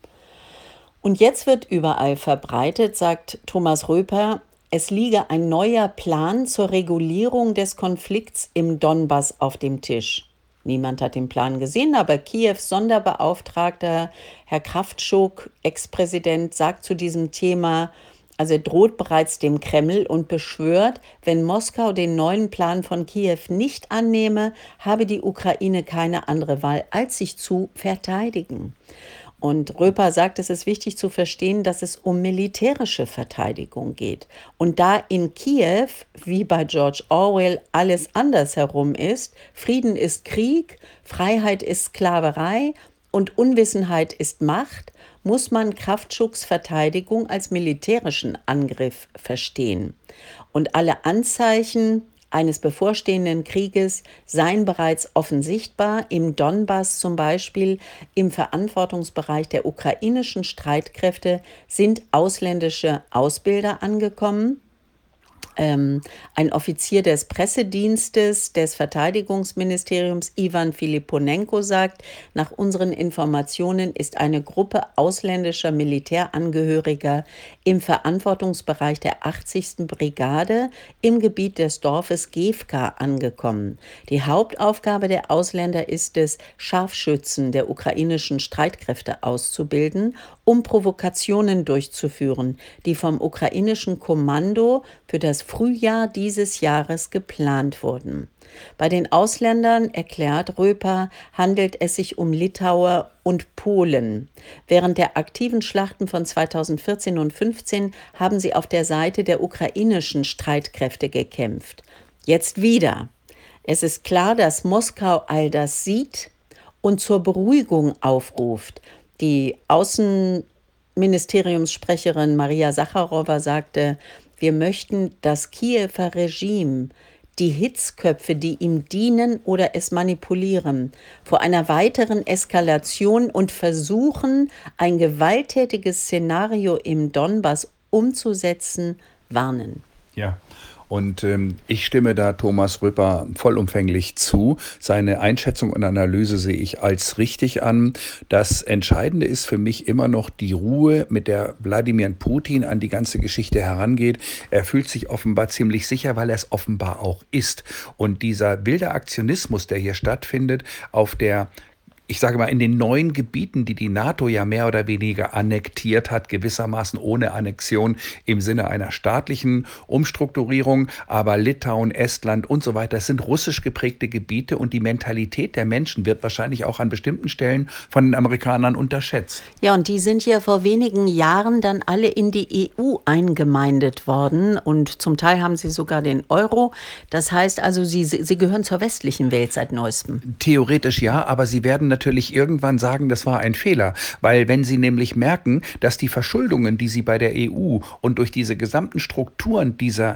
S1: Und jetzt wird überall verbreitet, sagt Thomas Röper, es liege ein neuer Plan zur Regulierung des Konflikts im Donbass auf dem Tisch. Niemand hat den Plan gesehen, aber Kiews Sonderbeauftragter Herr Kraftschuk, Ex-Präsident, sagt zu diesem Thema, also er droht bereits dem Kreml und beschwört, wenn Moskau den neuen Plan von Kiew nicht annehme, habe die Ukraine keine andere Wahl, als sich zu verteidigen. Und Röper sagt, es ist wichtig zu verstehen, dass es um militärische Verteidigung geht. Und da in Kiew, wie bei George Orwell, alles andersherum ist, Frieden ist Krieg, Freiheit ist Sklaverei und Unwissenheit ist Macht, muss man Kraftschuks Verteidigung als militärischen Angriff verstehen. Und alle Anzeichen eines bevorstehenden Krieges seien bereits offensichtbar. Im Donbass zum Beispiel, im Verantwortungsbereich der ukrainischen Streitkräfte, sind ausländische Ausbilder angekommen. Ein Offizier des Pressedienstes des Verteidigungsministeriums, Ivan Filiponenko, sagt, nach unseren Informationen ist eine Gruppe ausländischer Militärangehöriger im Verantwortungsbereich der 80. Brigade im Gebiet des Dorfes Gewka angekommen. Die Hauptaufgabe der Ausländer ist es, Scharfschützen der ukrainischen Streitkräfte auszubilden, um Provokationen durchzuführen, die vom ukrainischen Kommando für das Frühjahr dieses Jahres geplant wurden. Bei den Ausländern, erklärt Röper, handelt es sich um Litauer und Polen. Während der aktiven Schlachten von 2014 und 2015 haben sie auf der Seite der ukrainischen Streitkräfte gekämpft. Jetzt wieder. Es ist klar, dass Moskau all das sieht und zur Beruhigung aufruft. Die Außenministeriumssprecherin Maria Sacharowa sagte, wir möchten das Kiewer Regime, die Hitzköpfe, die ihm dienen oder es manipulieren, vor einer weiteren Eskalation und versuchen, ein gewalttätiges Szenario im Donbass umzusetzen, warnen.
S2: Ja. Und ich stimme da Thomas Rüpper vollumfänglich zu. Seine Einschätzung und Analyse sehe ich als richtig an. Das Entscheidende ist für mich immer noch die Ruhe, mit der Wladimir Putin an die ganze Geschichte herangeht. Er fühlt sich offenbar ziemlich sicher, weil er es offenbar auch ist. Und dieser wilde Aktionismus, der hier stattfindet, auf der ich sage mal, in den neuen Gebieten, die die NATO ja mehr oder weniger annektiert hat, gewissermaßen ohne Annexion im Sinne einer staatlichen Umstrukturierung, aber Litauen, Estland und so weiter, das sind russisch geprägte Gebiete und die Mentalität der Menschen wird wahrscheinlich auch an bestimmten Stellen von den Amerikanern unterschätzt.
S1: Ja, und die sind ja vor wenigen Jahren dann alle in die EU eingemeindet worden und zum Teil haben sie sogar den Euro. Das heißt also, sie gehören zur westlichen Welt seit neuestem.
S2: Theoretisch ja, aber sie werden natürlich irgendwann sagen, das war ein Fehler, weil wenn sie nämlich merken, dass die Verschuldungen, die sie bei der EU und durch diese gesamten Strukturen dieser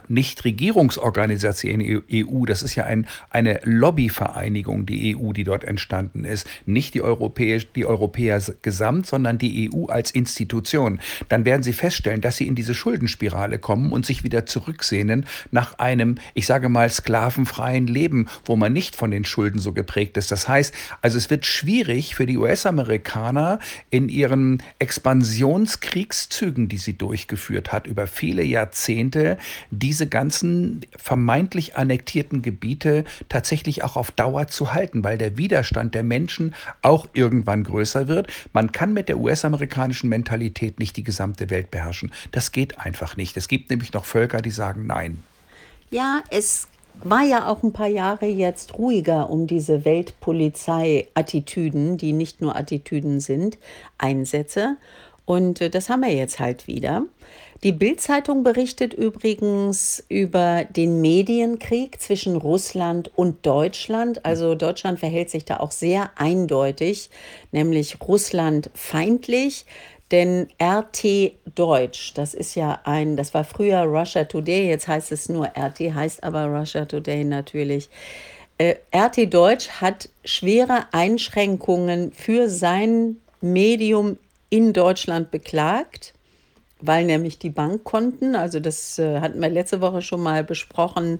S2: Nichtregierungsorganisation EU, das ist ja eine Lobbyvereinigung, die EU, die dort entstanden ist, nicht die Europäer gesamt, sondern die EU als Institution, dann werden sie feststellen, dass sie in diese Schuldenspirale kommen und sich wieder zurücksehnen nach einem, ich sage mal, sklavenfreien Leben, wo man nicht von den Schulden so geprägt ist. Das heißt, also es wird schwierig für die US-Amerikaner in ihren Expansionskriegszügen, die sie durchgeführt hat, über viele Jahrzehnte, diese ganzen vermeintlich annektierten Gebiete tatsächlich auch auf Dauer zu halten, weil der Widerstand der Menschen auch irgendwann größer wird. Man kann mit der US-amerikanischen Mentalität nicht die gesamte Welt beherrschen. Das geht einfach nicht. Es gibt nämlich noch Völker, die sagen Nein.
S1: Ja, es war ja auch ein paar Jahre jetzt ruhiger um diese Weltpolizei-Attitüden, die nicht nur Attitüden sind, Einsätze. Und das haben wir jetzt halt wieder. Die Bild-Zeitung berichtet übrigens über den Medienkrieg zwischen Russland und Deutschland. Also Deutschland verhält sich da auch sehr eindeutig, nämlich Russland feindlich. Denn RT Deutsch, das war früher Russia Today, jetzt heißt es nur RT, heißt aber Russia Today natürlich. RT Deutsch hat schwere Einschränkungen für sein Medium in Deutschland beklagt, weil nämlich die Bankkonten, also das hatten wir letzte Woche schon mal besprochen,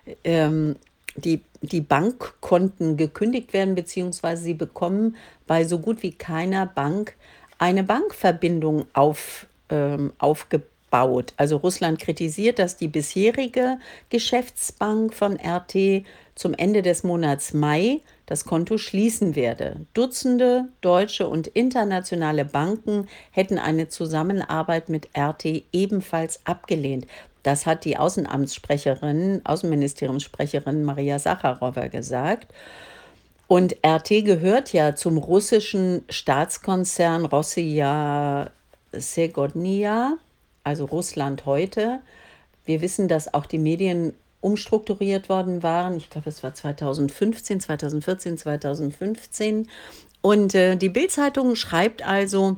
S1: die Bankkonten gekündigt werden, beziehungsweise sie bekommen bei so gut wie keiner Bank eine Bankverbindung aufgebaut. Also Russland kritisiert, dass die bisherige Geschäftsbank von RT zum Ende des Monats Mai das Konto schließen werde. Dutzende deutsche und internationale Banken hätten eine Zusammenarbeit mit RT ebenfalls abgelehnt. Das hat die Außenministeriumssprecherin Maria Sacharowa gesagt. Und RT gehört ja zum russischen Staatskonzern Rossiya Segodnya, also Russland heute. Wir wissen, dass auch die Medien umstrukturiert worden waren. Ich glaube, es war 2015, 2014, 2015. Und die Bild-Zeitung schreibt also,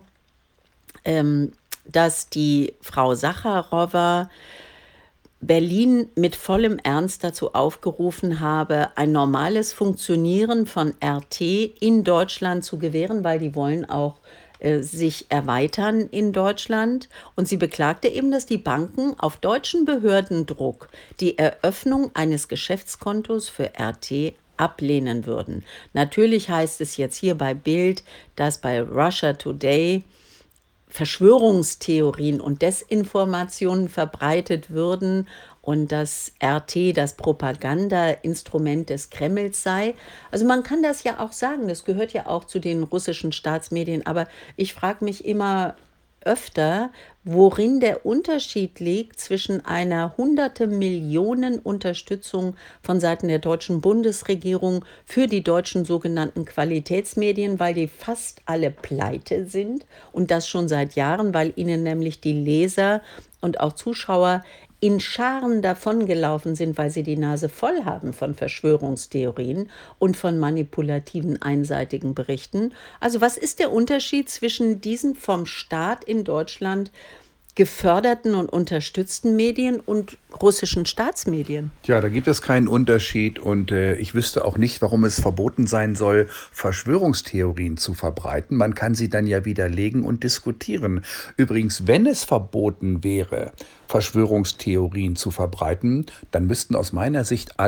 S1: dass die Frau Sacharowa Berlin mit vollem Ernst dazu aufgerufen habe, ein normales Funktionieren von RT in Deutschland zu gewähren, weil die wollen auch sich erweitern in Deutschland. Und sie beklagte eben, dass die Banken auf deutschen Behördendruck die Eröffnung eines Geschäftskontos für RT ablehnen würden. Natürlich heißt es jetzt hier bei Bild, dass bei Russia Today Verschwörungstheorien und Desinformationen verbreitet würden und dass RT das Propagandainstrument des Kremls sei. Also man kann das ja auch sagen, das gehört ja auch zu den russischen Staatsmedien, aber ich frage mich immer öfter, worin der Unterschied liegt zwischen einer hunderte Millionen Unterstützung von Seiten der deutschen Bundesregierung für die deutschen sogenannten Qualitätsmedien, weil die fast alle pleite sind und das schon seit Jahren, weil ihnen nämlich die Leser und auch Zuschauer in Scharen davongelaufen sind, weil sie die Nase voll haben von Verschwörungstheorien und von manipulativen, einseitigen Berichten. Also was ist der Unterschied zwischen diesen vom Staat in Deutschland geförderten und unterstützten Medien und russischen Staatsmedien?
S2: Ja, da gibt es keinen Unterschied und ich wüsste auch nicht, warum es verboten sein soll, Verschwörungstheorien zu verbreiten. Man kann sie dann ja widerlegen und diskutieren. Übrigens, wenn es verboten wäre, Verschwörungstheorien zu verbreiten, dann müssten aus meiner Sicht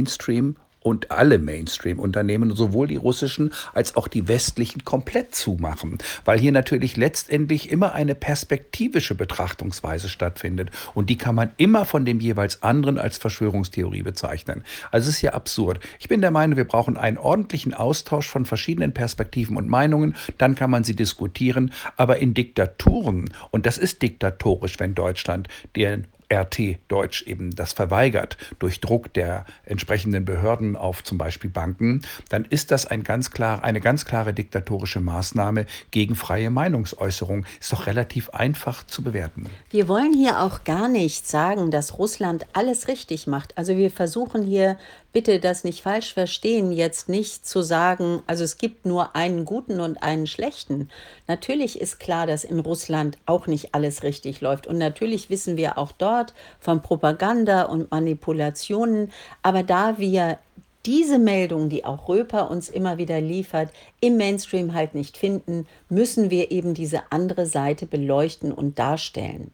S2: alle Mainstream-Unternehmen, sowohl die russischen als auch die westlichen, komplett zumachen, weil hier natürlich letztendlich immer eine perspektivische Betrachtungsweise stattfindet und die kann man immer von dem jeweils anderen als Verschwörungstheorie bezeichnen. Also es ist ja absurd. Ich bin der Meinung, wir brauchen einen ordentlichen Austausch von verschiedenen Perspektiven und Meinungen, dann kann man sie diskutieren, aber in Diktaturen, und das ist diktatorisch, wenn Deutschland den RT Deutsch eben das verweigert durch Druck der entsprechenden Behörden auf zum Beispiel Banken, dann ist das eine ganz klare diktatorische Maßnahme gegen freie Meinungsäußerung. Ist doch relativ einfach zu bewerten.
S1: Wir wollen hier auch gar nicht sagen, dass Russland alles richtig macht. Also wir versuchen hier, bitte das nicht falsch verstehen, jetzt nicht zu sagen, also es gibt nur einen guten und einen schlechten. Natürlich ist klar, dass in Russland auch nicht alles richtig läuft. Und natürlich wissen wir auch dort von Propaganda und Manipulationen. Aber da wir diese Meldung, die auch Röper uns immer wieder liefert, im Mainstream halt nicht finden, müssen wir eben diese andere Seite beleuchten und darstellen.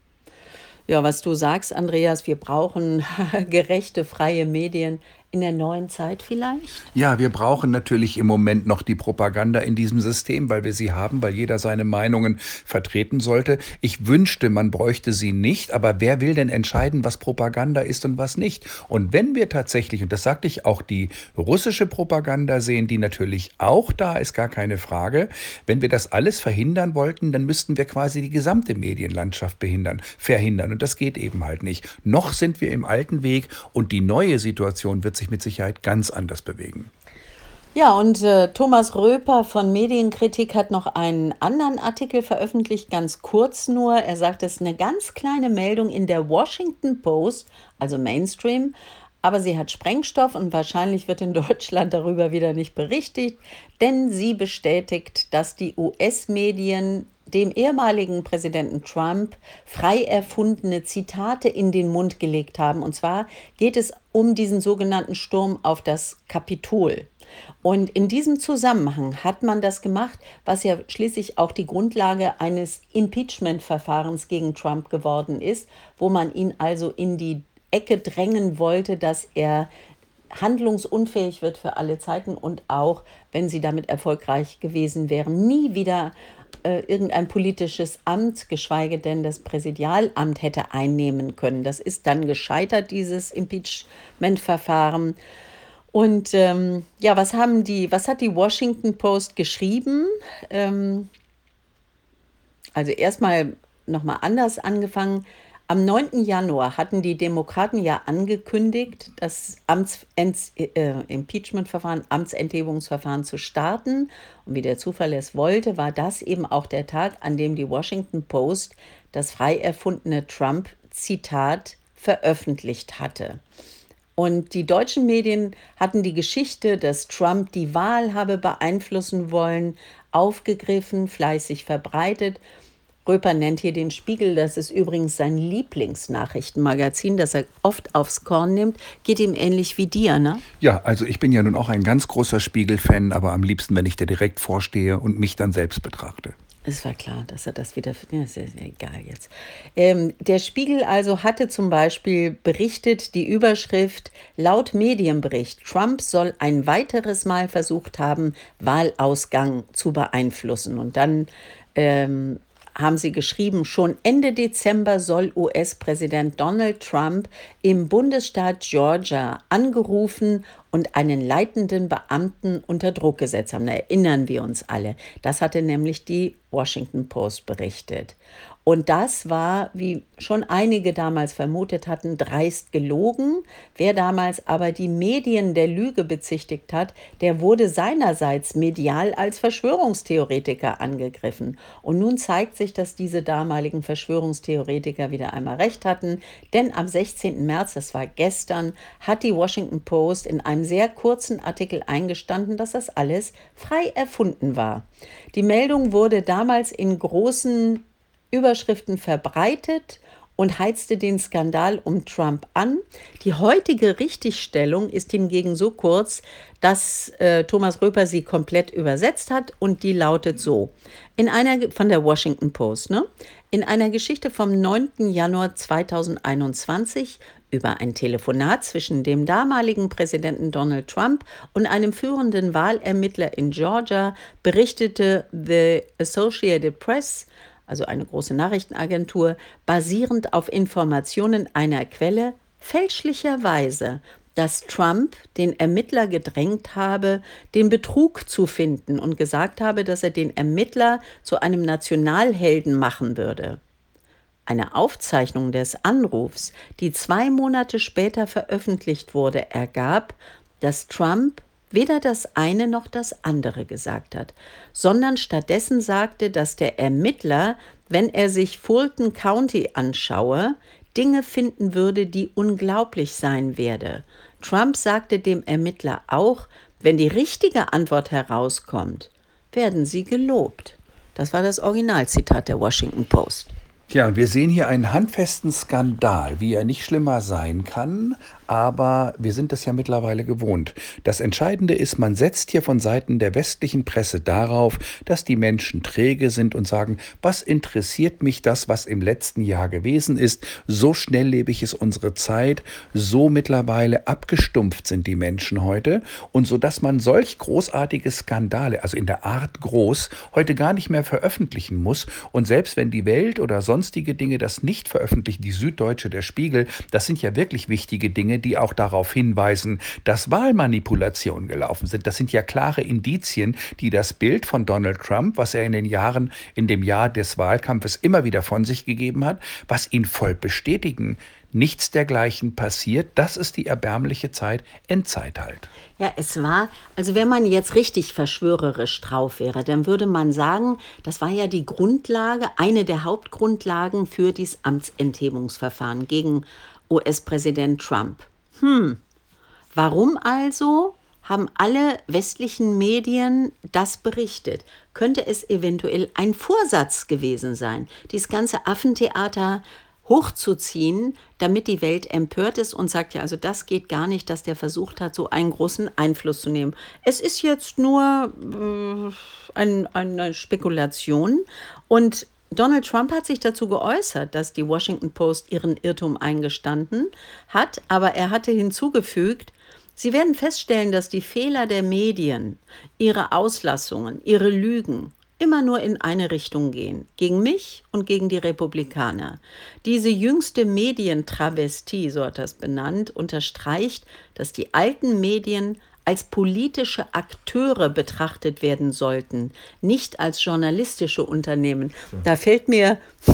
S1: Ja, was du sagst, Andreas, wir brauchen gerechte, freie Medien in der neuen Zeit vielleicht?
S2: Ja, wir brauchen natürlich im Moment noch die Propaganda in diesem System, weil wir sie haben, weil jeder seine Meinungen vertreten sollte. Ich wünschte, man bräuchte sie nicht, aber wer will denn entscheiden, was Propaganda ist und was nicht? Und wenn wir tatsächlich, und das sagte ich auch, die russische Propaganda sehen, die natürlich auch da ist, gar keine Frage, wenn wir das alles verhindern wollten, dann müssten wir quasi die gesamte Medienlandschaft verhindern. Und das geht eben halt nicht. Noch sind wir im alten Weg und die neue Situation wird sich mit Sicherheit ganz anders bewegen.
S1: Ja, und Thomas Röper von Medienkritik hat noch einen anderen Artikel veröffentlicht, ganz kurz nur. Er sagt, es ist eine ganz kleine Meldung in der Washington Post, also Mainstream, aber sie hat Sprengstoff und wahrscheinlich wird in Deutschland darüber wieder nicht berichtet, denn sie bestätigt, dass die US-Medien dem ehemaligen Präsidenten Trump frei erfundene Zitate in den Mund gelegt haben. Und zwar geht es um diesen sogenannten Sturm auf das Kapitol. Und in diesem Zusammenhang hat man das gemacht, was ja schließlich auch die Grundlage eines Impeachment-Verfahrens gegen Trump geworden ist, wo man ihn also in die Ecke drängen wollte, dass er handlungsunfähig wird für alle Zeiten und auch, wenn sie damit erfolgreich gewesen wären, nie wieder irgendein politisches Amt, geschweige denn das Präsidialamt hätte einnehmen können. Das ist dann gescheitert, dieses Impeachment-Verfahren. Und ja, was hat die Washington Post geschrieben? Also erstmal nochmal anders angefangen. Am 9. Januar hatten die Demokraten ja angekündigt, das Impeachment-Verfahren, Amtsenthebungsverfahren zu starten. Und wie der Zufall es wollte, war das eben auch der Tag, an dem die Washington Post das frei erfundene Trump-Zitat veröffentlicht hatte. Und die deutschen Medien hatten die Geschichte, dass Trump die Wahl habe beeinflussen wollen, aufgegriffen, fleißig verbreitet. Röper nennt hier den Spiegel, das ist übrigens sein Lieblingsnachrichtenmagazin, das er oft aufs Korn nimmt. Geht ihm ähnlich wie dir, ne?
S2: Ja, also ich bin ja nun auch ein ganz großer Spiegel-Fan, aber am liebsten, wenn ich da direkt vorstehe und mich dann selbst betrachte.
S1: Es war klar, dass er das wieder. Ja, ist ja egal jetzt. Der Spiegel also hatte zum Beispiel berichtet, die Überschrift laut Medienbericht: Trump soll ein weiteres Mal versucht haben, Wahlausgang zu beeinflussen. Und dann ähm, haben sie geschrieben, schon Ende Dezember soll US-Präsident Donald Trump im Bundesstaat Georgia angerufen und einen leitenden Beamten unter Druck gesetzt haben. Da erinnern wir uns alle. Das hatte nämlich die Washington Post berichtet. Und das war, wie schon einige damals vermutet hatten, dreist gelogen. Wer damals aber die Medien der Lüge bezichtigt hat, der wurde seinerseits medial als Verschwörungstheoretiker angegriffen. Und nun zeigt sich, dass diese damaligen Verschwörungstheoretiker wieder einmal recht hatten. Denn am 16. März, das war gestern, hat die Washington Post in einem sehr kurzen Artikel eingestanden, dass das alles frei erfunden war. Die Meldung wurde damals in großen Überschriften verbreitet und heizte den Skandal um Trump an. Die heutige Richtigstellung ist hingegen so kurz, dass Thomas Röper sie komplett übersetzt hat und die lautet so. Von der Washington Post, ne? In einer Geschichte vom 9. Januar 2021 über ein Telefonat zwischen dem damaligen Präsidenten Donald Trump und einem führenden Wahlermittler in Georgia berichtete The Associated Press, also eine große Nachrichtenagentur, basierend auf Informationen einer Quelle, fälschlicherweise, dass Trump den Ermittler gedrängt habe, den Betrug zu finden und gesagt habe, dass er den Ermittler zu einem Nationalhelden machen würde. Eine Aufzeichnung des Anrufs, die 2 Monate später veröffentlicht wurde, ergab, dass Trump weder das eine noch das andere gesagt hat, sondern stattdessen sagte, dass der Ermittler, wenn er sich Fulton County anschaue, Dinge finden würde, die unglaublich sein werde. Trump sagte dem Ermittler auch, wenn die richtige Antwort herauskommt, werden sie gelobt. Das war das Originalzitat der Washington Post.
S2: Ja, und wir sehen hier einen handfesten Skandal, wie er nicht schlimmer sein kann, aber wir sind das ja mittlerweile gewohnt. Das Entscheidende ist, man setzt hier von Seiten der westlichen Presse darauf, dass die Menschen träge sind und sagen, was interessiert mich das, was im letzten Jahr gewesen ist? So schnelllebig ist unsere Zeit, so mittlerweile abgestumpft sind die Menschen heute und so, dass man solch großartige Skandale, also in der Art groß, heute gar nicht mehr veröffentlichen muss. Und selbst wenn die Welt oder sonstige Dinge das nicht veröffentlichen, die Süddeutsche, der Spiegel, das sind ja wirklich wichtige Dinge, die auch darauf hinweisen, dass Wahlmanipulationen gelaufen sind. Das sind ja klare Indizien, die das Bild von Donald Trump, was er in dem Jahr des Wahlkampfes immer wieder von sich gegeben hat, was ihn voll bestätigen. Nichts dergleichen passiert. Das ist die erbärmliche Zeit, Endzeit halt.
S1: Ja, also wenn man jetzt richtig verschwörerisch drauf wäre, dann würde man sagen, das war ja die Grundlage, eine der Hauptgrundlagen für dieses Amtsenthebungsverfahren gegen US-Präsident Trump. Warum also haben alle westlichen Medien das berichtet? Könnte es eventuell ein Vorsatz gewesen sein, dieses ganze Affentheater hochzuziehen, damit die Welt empört ist und sagt, ja, also das geht gar nicht, dass der versucht hat, so einen großen Einfluss zu nehmen. Es ist jetzt nur eine Spekulation. Und Donald Trump hat sich dazu geäußert, dass die Washington Post ihren Irrtum eingestanden hat, aber er hatte hinzugefügt, Sie werden feststellen, dass die Fehler der Medien, ihre Auslassungen, ihre Lügen immer nur in eine Richtung gehen, gegen mich und gegen die Republikaner. Diese jüngste Medientravestie, so hat er es benannt, unterstreicht, dass die alten Medien als politische Akteure betrachtet werden sollten, nicht als journalistische Unternehmen. Da fällt mir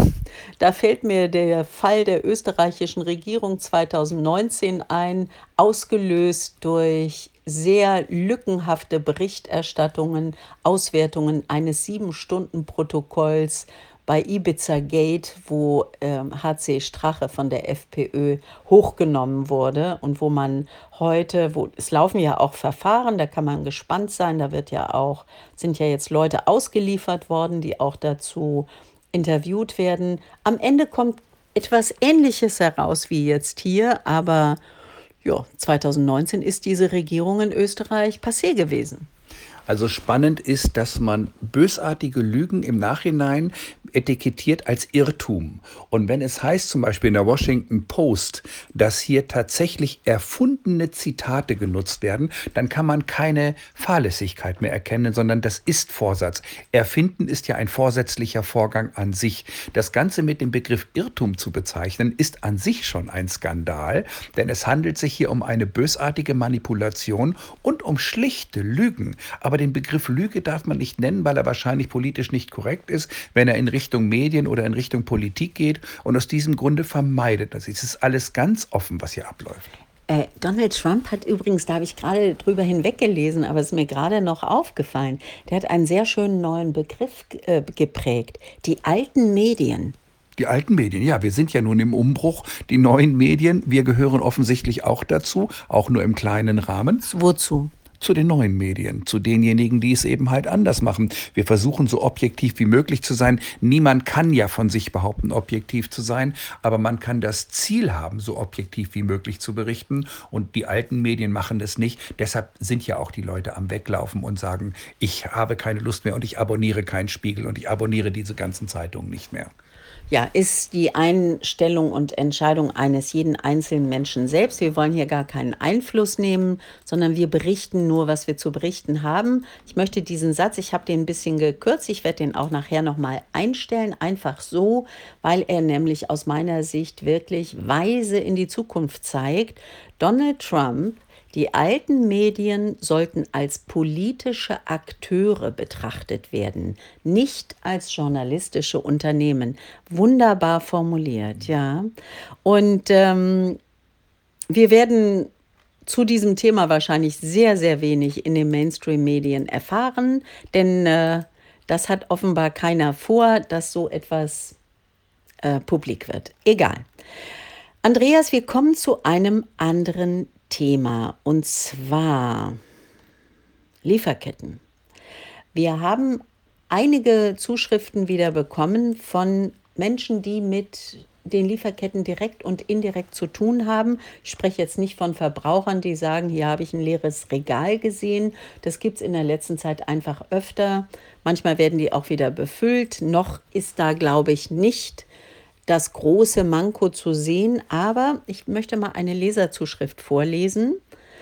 S1: der Fall der österreichischen Regierung 2019 ein, ausgelöst durch sehr lückenhafte Berichterstattungen, Auswertungen eines 7-Stunden-Protokolls bei Ibiza Gate, wo HC Strache von der FPÖ hochgenommen wurde und wo man heute, es laufen ja auch Verfahren, da kann man gespannt sein, sind ja jetzt Leute ausgeliefert worden, die auch dazu interviewt werden. Am Ende kommt etwas Ähnliches heraus wie jetzt hier, aber ja, 2019 ist diese Regierung in Österreich passé gewesen.
S2: Also spannend ist, dass man bösartige Lügen im Nachhinein etikettiert als Irrtum. Und wenn es heißt zum Beispiel in der Washington Post, dass hier tatsächlich erfundene Zitate genutzt werden, dann kann man keine Fahrlässigkeit mehr erkennen, sondern das ist Vorsatz. Erfinden ist ja ein vorsätzlicher Vorgang an sich. Das Ganze mit dem Begriff Irrtum zu bezeichnen, ist an sich schon ein Skandal, denn es handelt sich hier um eine bösartige Manipulation und um schlichte Lügen. Aber den Begriff Lüge darf man nicht nennen, weil er wahrscheinlich politisch nicht korrekt ist, wenn er in Richtung Medien oder in Richtung Politik geht und aus diesem Grunde vermeidet. Also es ist alles ganz offen, was hier abläuft.
S1: Donald Trump hat übrigens, da habe ich gerade drüber hinweggelesen, aber es ist mir gerade noch aufgefallen, der hat einen sehr schönen neuen Begriff geprägt. Die alten Medien.
S2: Die alten Medien, ja, wir sind ja nun im Umbruch. Die neuen Medien, wir gehören offensichtlich auch dazu, auch nur im kleinen Rahmen.
S1: Wozu?
S2: Zu den neuen Medien, zu denjenigen, die es eben halt anders machen. Wir versuchen so objektiv wie möglich zu sein. Niemand kann ja von sich behaupten, objektiv zu sein, aber man kann das Ziel haben, so objektiv wie möglich zu berichten. Und die alten Medien machen das nicht. Deshalb sind ja auch die Leute am Weglaufen und sagen, ich habe keine Lust mehr und ich abonniere keinen Spiegel und ich abonniere diese ganzen Zeitungen nicht mehr.
S1: Ja, ist die Einstellung und Entscheidung eines jeden einzelnen Menschen selbst. Wir wollen hier gar keinen Einfluss nehmen, sondern wir berichten nur, was wir zu berichten haben. Ich möchte diesen Satz, ich habe den ein bisschen gekürzt, ich werde den auch nachher nochmal einstellen, einfach so, weil er nämlich aus meiner Sicht wirklich weise in die Zukunft zeigt. Donald Trump: Die alten Medien sollten als politische Akteure betrachtet werden, nicht als journalistische Unternehmen. Wunderbar formuliert, ja. Und wir werden zu diesem Thema wahrscheinlich sehr, sehr wenig in den Mainstream-Medien erfahren, denn das hat offenbar keiner vor, dass so etwas publik wird. Egal. Andreas, wir kommen zu einem anderen Thema, und zwar Lieferketten. Wir haben einige Zuschriften wieder bekommen von Menschen, die mit den Lieferketten direkt und indirekt zu tun haben. Ich spreche jetzt nicht von Verbrauchern, die sagen, hier habe ich ein leeres Regal gesehen. Das gibt es in der letzten Zeit einfach öfter. Manchmal werden die auch wieder befüllt. Noch ist da, glaube ich, nicht das große Manko zu sehen, aber ich möchte mal eine Leserzuschrift vorlesen.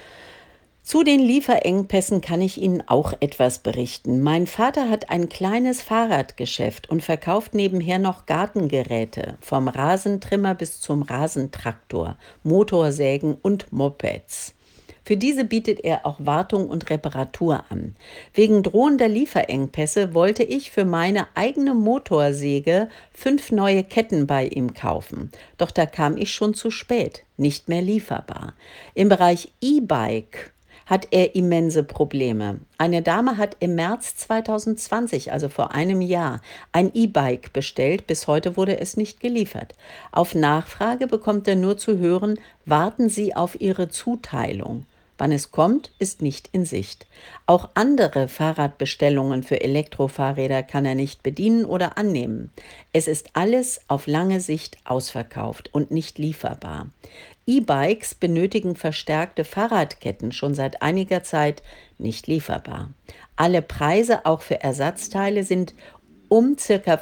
S1: Zu den Lieferengpässen kann ich Ihnen auch etwas berichten. Mein Vater hat ein kleines Fahrradgeschäft und verkauft nebenher noch Gartengeräte, vom Rasentrimmer bis zum Rasentraktor, Motorsägen und Mopeds. Für diese bietet er auch Wartung und Reparatur an. Wegen drohender Lieferengpässe wollte ich für meine eigene Motorsäge 5 neue Ketten bei ihm kaufen. Doch da kam ich schon zu spät, nicht mehr lieferbar. Im Bereich E-Bike hat er immense Probleme. Eine Dame hat im März 2020, also vor einem Jahr, ein E-Bike bestellt. Bis heute wurde es nicht geliefert. Auf Nachfrage bekommt er nur zu hören, warten Sie auf Ihre Zuteilung. Wann es kommt, ist nicht in Sicht. Auch andere Fahrradbestellungen für Elektrofahrräder kann er nicht bedienen oder annehmen. Es ist alles auf lange Sicht ausverkauft und nicht lieferbar. E-Bikes benötigen verstärkte Fahrradketten, schon seit einiger Zeit nicht lieferbar. Alle Preise, auch für Ersatzteile, sind um ca.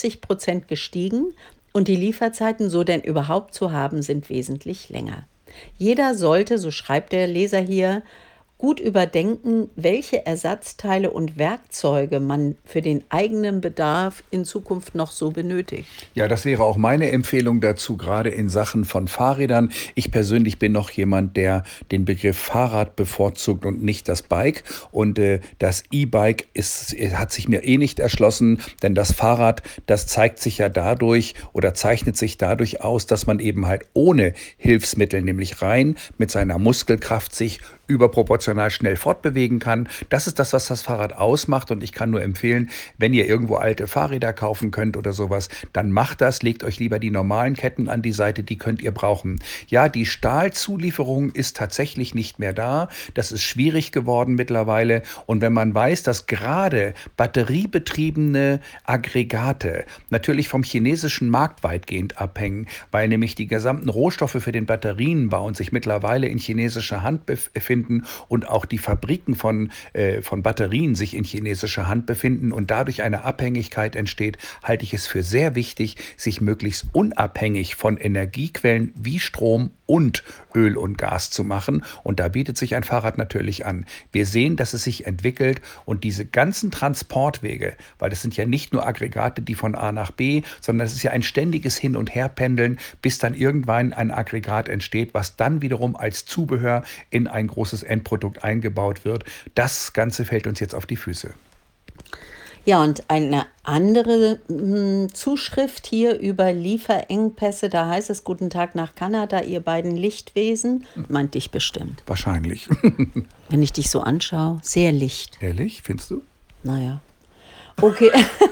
S1: 50% gestiegen und die Lieferzeiten, so denn überhaupt zu haben, sind wesentlich länger. Jeder sollte, so schreibt der Leser hier, gut überdenken, welche Ersatzteile und Werkzeuge man für den eigenen Bedarf in Zukunft noch so benötigt.
S2: Ja, das wäre auch meine Empfehlung dazu, gerade in Sachen von Fahrrädern. Ich persönlich bin noch jemand, der den Begriff Fahrrad bevorzugt und nicht das Bike. Und das E-Bike hat sich mir nicht erschlossen, denn das Fahrrad, das zeigt sich ja dadurch oder zeichnet sich dadurch aus, dass man eben halt ohne Hilfsmittel, nämlich rein mit seiner Muskelkraft, sich überproportional schnell fortbewegen kann. Das ist das, was das Fahrrad ausmacht, und ich kann nur empfehlen, wenn ihr irgendwo alte Fahrräder kaufen könnt oder sowas, dann macht das, legt euch lieber die normalen Ketten an die Seite, die könnt ihr brauchen. Ja, die Stahlzulieferung ist tatsächlich nicht mehr da, das ist schwierig geworden mittlerweile, und wenn man weiß, dass gerade batteriebetriebene Aggregate natürlich vom chinesischen Markt weitgehend abhängen, weil nämlich die gesamten Rohstoffe für den Batterienbau sich mittlerweile in chinesischer Hand befinden, befinden und auch die Fabriken von Batterien sich in chinesischer Hand befinden und dadurch eine Abhängigkeit entsteht, halte ich es für sehr wichtig, sich möglichst unabhängig von Energiequellen wie Strom und Öl und Gas zu machen. Und da bietet sich ein Fahrrad natürlich an. Wir sehen, dass es sich entwickelt und diese ganzen Transportwege, weil das sind ja nicht nur Aggregate, die von A nach B, sondern es ist ja ein ständiges Hin- und Herpendeln, bis dann irgendwann ein Aggregat entsteht, was dann wiederum als Zubehör in ein großes Endprodukt eingebaut wird. Das Ganze fällt uns jetzt auf die Füße.
S1: Ja, und eine andere Zuschrift hier über Lieferengpässe, da heißt es: Guten Tag nach Kanada, ihr beiden Lichtwesen. Meint dich bestimmt.
S2: Wahrscheinlich.
S1: Wenn ich dich so anschaue, sehr licht.
S2: Ehrlich, findest du?
S1: Naja. Okay.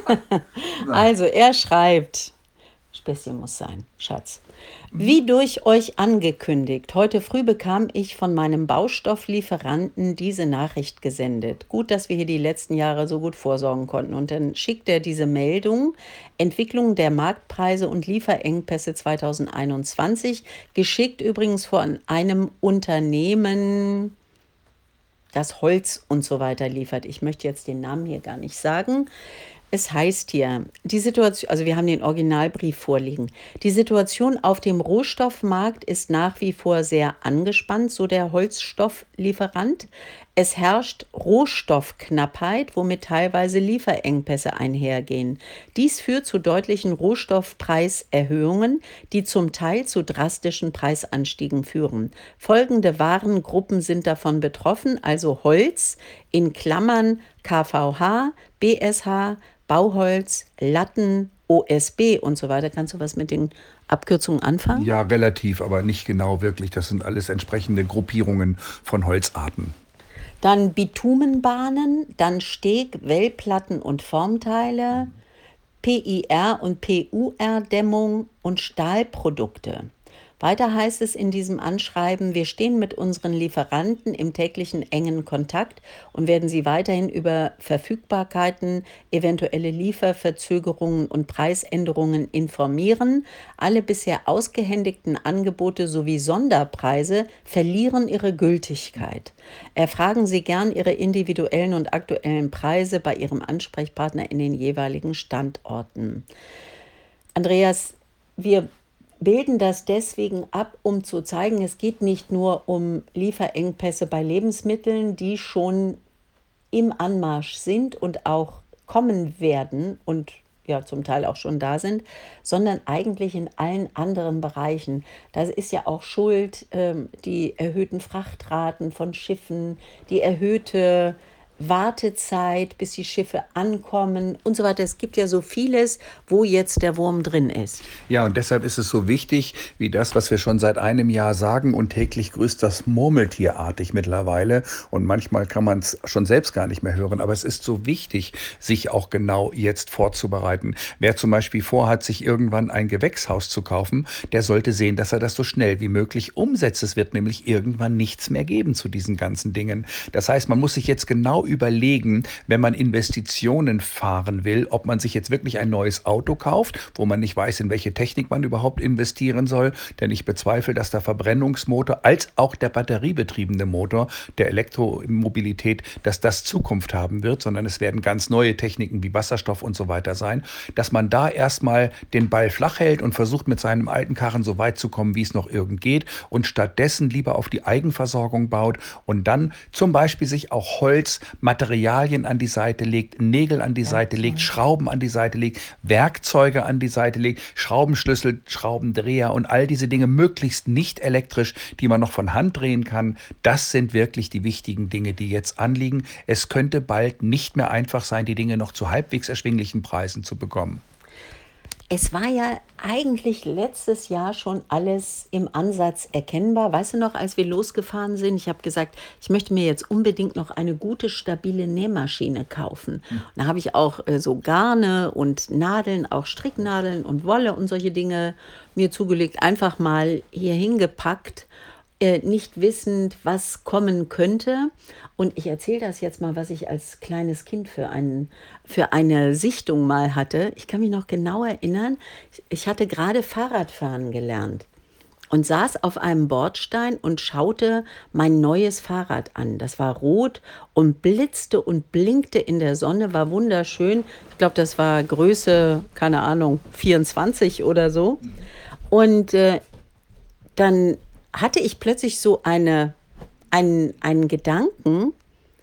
S1: Also, er schreibt, Späßchen muss sein, Schatz. Wie durch euch angekündigt, heute früh bekam ich von meinem Baustofflieferanten diese Nachricht gesendet. Gut, dass wir hier die letzten Jahre so gut vorsorgen konnten. Und dann schickt er diese Meldung: Entwicklung der Marktpreise und Lieferengpässe 2021, geschickt übrigens von einem Unternehmen, das Holz und so weiter liefert. Ich möchte jetzt den Namen hier gar nicht sagen. Es heißt hier, die Situation, also wir haben den Originalbrief vorliegen. Die Situation auf dem Rohstoffmarkt ist nach wie vor sehr angespannt, so der Holzstofflieferant. Es herrscht Rohstoffknappheit, womit teilweise Lieferengpässe einhergehen. Dies führt zu deutlichen Rohstoffpreiserhöhungen, die zum Teil zu drastischen Preisanstiegen führen. Folgende Warengruppen sind davon betroffen, also Holz, in Klammern KVH, BSH, Bauholz, Latten, OSB und so weiter. Kannst du was mit den Abkürzungen anfangen?
S2: Ja, relativ, aber nicht genau wirklich. Das sind alles entsprechende Gruppierungen von Holzarten.
S1: Dann Bitumenbahnen, dann Steg, Wellplatten und Formteile, PIR und PUR-Dämmung und Stahlprodukte. Weiter heißt es in diesem Anschreiben: Wir stehen mit unseren Lieferanten im täglichen engen Kontakt und werden sie weiterhin über Verfügbarkeiten, eventuelle Lieferverzögerungen und Preisänderungen informieren. Alle bisher ausgehändigten Angebote sowie Sonderpreise verlieren ihre Gültigkeit. Erfragen Sie gern Ihre individuellen und aktuellen Preise bei Ihrem Ansprechpartner in den jeweiligen Standorten. Andreas, wir bilden das deswegen ab, um zu zeigen, es geht nicht nur um Lieferengpässe bei Lebensmitteln, die schon im Anmarsch sind und auch kommen werden und ja zum Teil auch schon da sind, sondern eigentlich in allen anderen Bereichen. Das ist ja auch schuld, die erhöhten Frachtraten von Schiffen, die erhöhte Wartezeit, bis die Schiffe ankommen und so weiter. Es gibt ja so vieles, wo jetzt der Wurm drin ist.
S2: Ja, und deshalb ist es so wichtig, wie das, was wir schon seit einem Jahr sagen, und täglich grüßt das Murmeltierartig mittlerweile. Und manchmal kann man es schon selbst gar nicht mehr hören. Aber es ist so wichtig, sich auch genau jetzt vorzubereiten. Wer zum Beispiel vorhat, sich irgendwann ein Gewächshaus zu kaufen, der sollte sehen, dass er das so schnell wie möglich umsetzt. Es wird nämlich irgendwann nichts mehr geben zu diesen ganzen Dingen. Das heißt, man muss sich jetzt genau überlegen, wenn man Investitionen fahren will, ob man sich jetzt wirklich ein neues Auto kauft, wo man nicht weiß, in welche Technik man überhaupt investieren soll. Denn ich bezweifle, dass der Verbrennungsmotor als auch der batteriebetriebene Motor der Elektromobilität, dass das Zukunft haben wird, sondern es werden ganz neue Techniken wie Wasserstoff und so weiter sein, dass man da erstmal den Ball flach hält und versucht, mit seinem alten Karren so weit zu kommen, wie es noch irgend geht und stattdessen lieber auf die Eigenversorgung baut und dann zum Beispiel sich auch Holz, Materialien an die Seite legt, Nägel an die Seite legt, Schrauben an die Seite legt, Werkzeuge an die Seite legt, Schraubenschlüssel, Schraubendreher und all diese Dinge möglichst nicht elektrisch, die man noch von Hand drehen kann. Das sind wirklich die wichtigen Dinge, die jetzt anliegen. Es könnte bald nicht mehr einfach sein, die Dinge noch zu halbwegs erschwinglichen Preisen zu bekommen.
S1: Es war ja eigentlich letztes Jahr schon alles im Ansatz erkennbar. Weißt du noch, als wir losgefahren sind, ich habe gesagt, ich möchte mir jetzt unbedingt noch eine gute, stabile Nähmaschine kaufen. Da habe ich auch so Garne und Nadeln, auch Stricknadeln und Wolle und solche Dinge mir zugelegt, einfach mal hier hingepackt, nicht wissend, was kommen könnte. Und ich erzähle das jetzt mal, was ich als kleines Kind für eine Sichtung mal hatte. Ich kann mich noch genau erinnern, ich hatte gerade Fahrradfahren gelernt. und saß auf einem Bordstein und schaute mein neues Fahrrad an. Das war rot und blitzte und blinkte in der Sonne, war wunderschön. Ich glaube, das war Größe, keine Ahnung, 24 oder so. Und dann hatte ich plötzlich so einen Gedanken,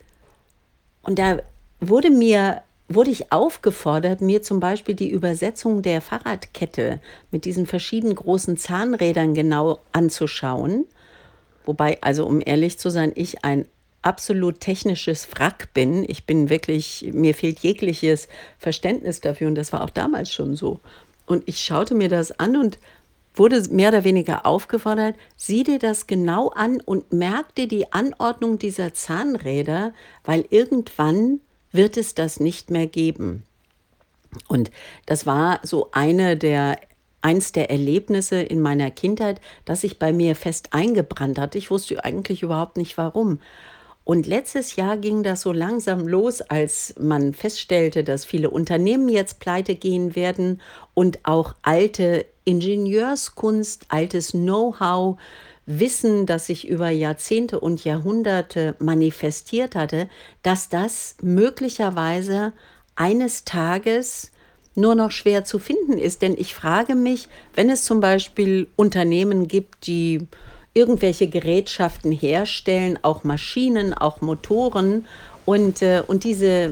S1: und da wurde mir wurde ich aufgefordert, mir zum Beispiel die Übersetzung der Fahrradkette mit diesen verschiedenen großen Zahnrädern genau anzuschauen. Wobei, also um ehrlich zu sein, ich ein absolut technisches Wrack bin. Ich bin wirklich, mir fehlt jegliches Verständnis dafür und das war auch damals schon so. Und ich schaute mir das an und wurde mehr oder weniger aufgefordert, sieh dir das genau an und merk dir die Anordnung dieser Zahnräder, weil irgendwann wird es das nicht mehr geben. Und das war so eins der Erlebnisse in meiner Kindheit, das sich bei mir fest eingebrannt hat. Ich wusste eigentlich überhaupt nicht warum. Und letztes Jahr ging das so langsam los, als man feststellte, dass viele Unternehmen jetzt pleite gehen werden und auch alte Ingenieurskunst, altes Know-how, Wissen, das sich über Jahrzehnte und Jahrhunderte manifestiert hatte, dass das möglicherweise eines Tages nur noch schwer zu finden ist. Denn ich frage mich, wenn es zum Beispiel Unternehmen gibt, die irgendwelche Gerätschaften herstellen, auch Maschinen, auch Motoren, und diese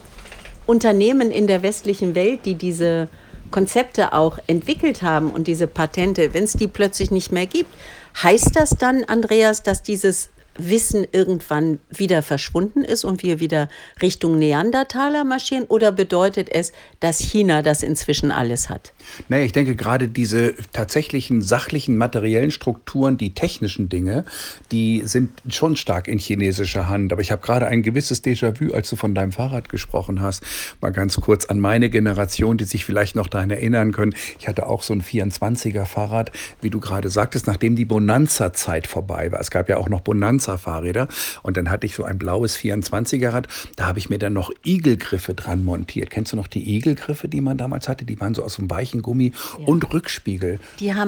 S1: Unternehmen in der westlichen Welt, die diese Konzepte auch entwickelt haben und diese Patente, wenn es die plötzlich nicht mehr gibt, heißt das dann, Andreas, dass dieses Wissen irgendwann wieder verschwunden ist und wir wieder Richtung Neandertaler marschieren? Oder bedeutet es, dass China das inzwischen alles hat?
S2: Naja, ich denke gerade diese tatsächlichen sachlichen, materiellen Strukturen, die technischen Dinge, die sind schon stark in chinesischer Hand. Aber ich habe gerade ein gewisses Déjà-vu, als du von deinem Fahrrad gesprochen hast, mal ganz kurz an meine Generation, die sich vielleicht noch daran erinnern können. Ich hatte auch so ein 24er Fahrrad, wie du gerade sagtest, nachdem die Bonanza-Zeit vorbei war. Es gab ja auch noch Bonanza-Fahrräder und dann hatte ich so ein blaues 24er-Rad. Da habe ich mir dann noch Igelgriffe dran montiert. Kennst du noch die Igelgriffe, die man damals hatte? Die waren so aus dem weichen Gummi und Rückspiegel.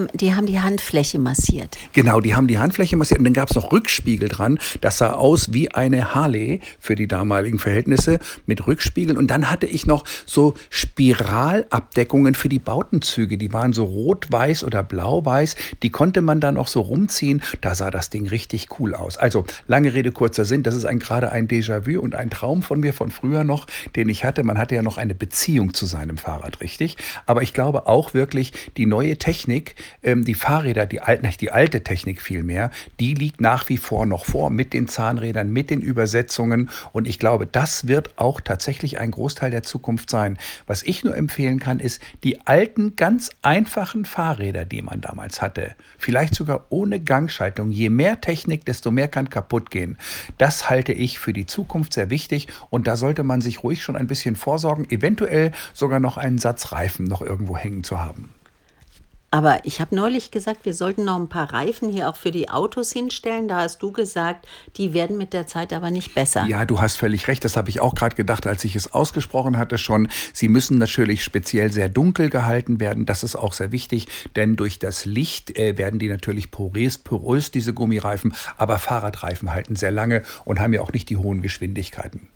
S1: Die Handfläche massiert.
S2: Genau, die haben die Handfläche massiert und dann gab es noch Rückspiegel dran. Das sah aus wie eine Harley für die damaligen Verhältnisse mit Rückspiegeln. Und dann hatte ich noch so Spiralabdeckungen für die Bautenzüge. Die waren so rot-weiß oder blau-weiß. Die konnte man dann auch so rumziehen. Da sah das Ding richtig cool aus. Also, lange Rede, kurzer Sinn. Das ist gerade ein Déjà-vu und ein Traum von mir von früher noch, den ich hatte. Man hatte ja noch eine Beziehung zu seinem Fahrrad, richtig? Aber ich glaube auch wirklich, die neue Technik, die Fahrräder, nicht die alte Technik vielmehr, die liegt nach wie vor noch vor mit den Zahnrädern, mit den Übersetzungen. Und ich glaube, das wird auch tatsächlich ein Großteil der Zukunft sein. Was ich nur empfehlen kann, ist die alten, ganz einfachen Fahrräder, die man damals hatte. Vielleicht sogar ohne Gangschaltung. Je mehr Technik, desto mehr kann kaputt gehen. Das halte ich für die Zukunft sehr wichtig. Und da sollte man sich ruhig schon ein bisschen vorsorgen, eventuell sogar noch einen Satz Reifen noch irgendwo hängen zu haben.
S1: Aber ich habe neulich gesagt, wir sollten noch ein paar Reifen hier auch für die Autos hinstellen. Da hast du gesagt, die werden mit der Zeit aber nicht besser.
S2: Ja, du hast völlig recht. Das habe ich auch gerade gedacht, als ich es ausgesprochen hatte schon. Sie müssen natürlich speziell sehr dunkel gehalten werden. Das ist auch sehr wichtig, denn durch das Licht werden die natürlich porös, diese Gummireifen. Aber Fahrradreifen halten sehr lange und haben ja auch nicht die hohen Geschwindigkeiten.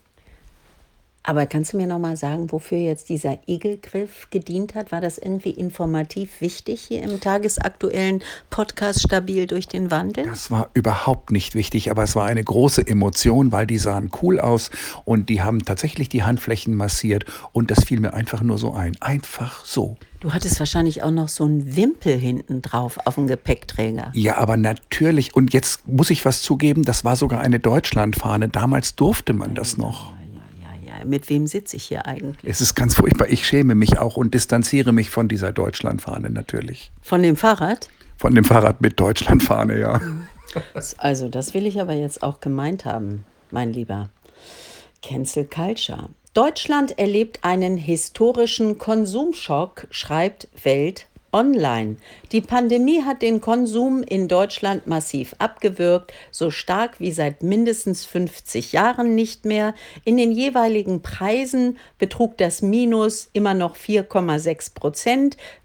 S1: Aber kannst du mir noch mal sagen, wofür jetzt dieser Igelgriff gedient hat? War das irgendwie informativ wichtig hier im tagesaktuellen Podcast Stabil durch den Wandel?
S2: Das war überhaupt nicht wichtig, aber es war eine große Emotion, weil die sahen cool aus und die haben tatsächlich die Handflächen massiert und das fiel mir einfach nur so ein. Einfach so.
S1: Du hattest wahrscheinlich auch noch so einen Wimpel hinten drauf auf dem Gepäckträger.
S2: Ja, aber natürlich. Und jetzt muss ich was zugeben, das war sogar eine Deutschlandfahne. Damals durfte man das noch.
S1: Ja, mit wem sitze ich hier eigentlich?
S2: Es ist ganz furchtbar. Ich schäme mich auch und distanziere mich von dieser Deutschlandfahne natürlich.
S1: Von dem Fahrrad?
S2: Von dem Fahrrad mit Deutschlandfahne, ja.
S1: Also, das will ich aber jetzt auch gemeint haben, mein Lieber. Cancel Culture. Deutschland erlebt einen historischen Konsumschock, schreibt Welt Online. Die Pandemie hat den Konsum in Deutschland massiv abgewürgt, so stark wie seit mindestens 50 Jahren nicht mehr. In den jeweiligen Preisen betrug das Minus immer noch 4,6%.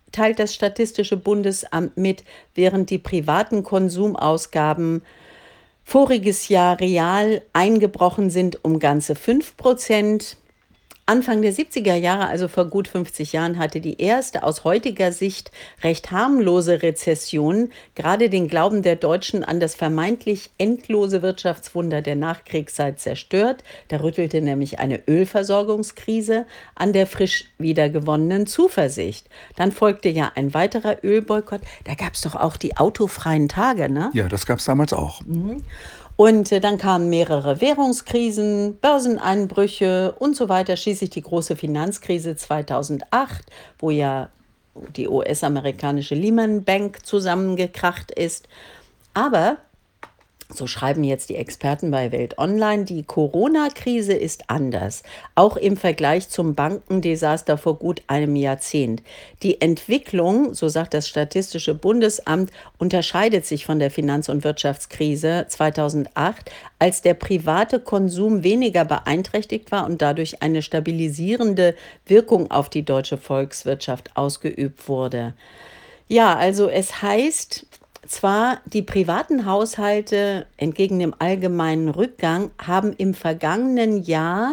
S1: teilt das Statistische Bundesamt mit, während die privaten Konsumausgaben voriges Jahr real eingebrochen sind um ganze 5%. Anfang der 70er Jahre, also vor gut 50 Jahren, hatte die erste aus heutiger Sicht recht harmlose Rezession gerade den Glauben der Deutschen an das vermeintlich endlose Wirtschaftswunder der Nachkriegszeit zerstört. Da rüttelte nämlich eine Ölversorgungskrise an der frisch wiedergewonnenen Zuversicht. Dann folgte ja ein weiterer Ölboykott. Da gab es doch auch die autofreien Tage, ne?
S2: Ja, das gab es damals auch.
S1: Und dann kamen mehrere Währungskrisen, Börseneinbrüche und so weiter. Schließlich die große Finanzkrise 2008, wo ja die US-amerikanische Lehman Bank zusammengekracht ist. Aber so schreiben jetzt die Experten bei Welt Online, die Corona-Krise ist anders, auch im Vergleich zum Bankendesaster vor gut einem Jahrzehnt. Die Entwicklung, so sagt das Statistische Bundesamt, unterscheidet sich von der Finanz- und Wirtschaftskrise 2008, als der private Konsum weniger beeinträchtigt war und dadurch eine stabilisierende Wirkung auf die deutsche Volkswirtschaft ausgeübt wurde. Ja, also es heißt zwar, die privaten Haushalte entgegen dem allgemeinen Rückgang haben im vergangenen Jahr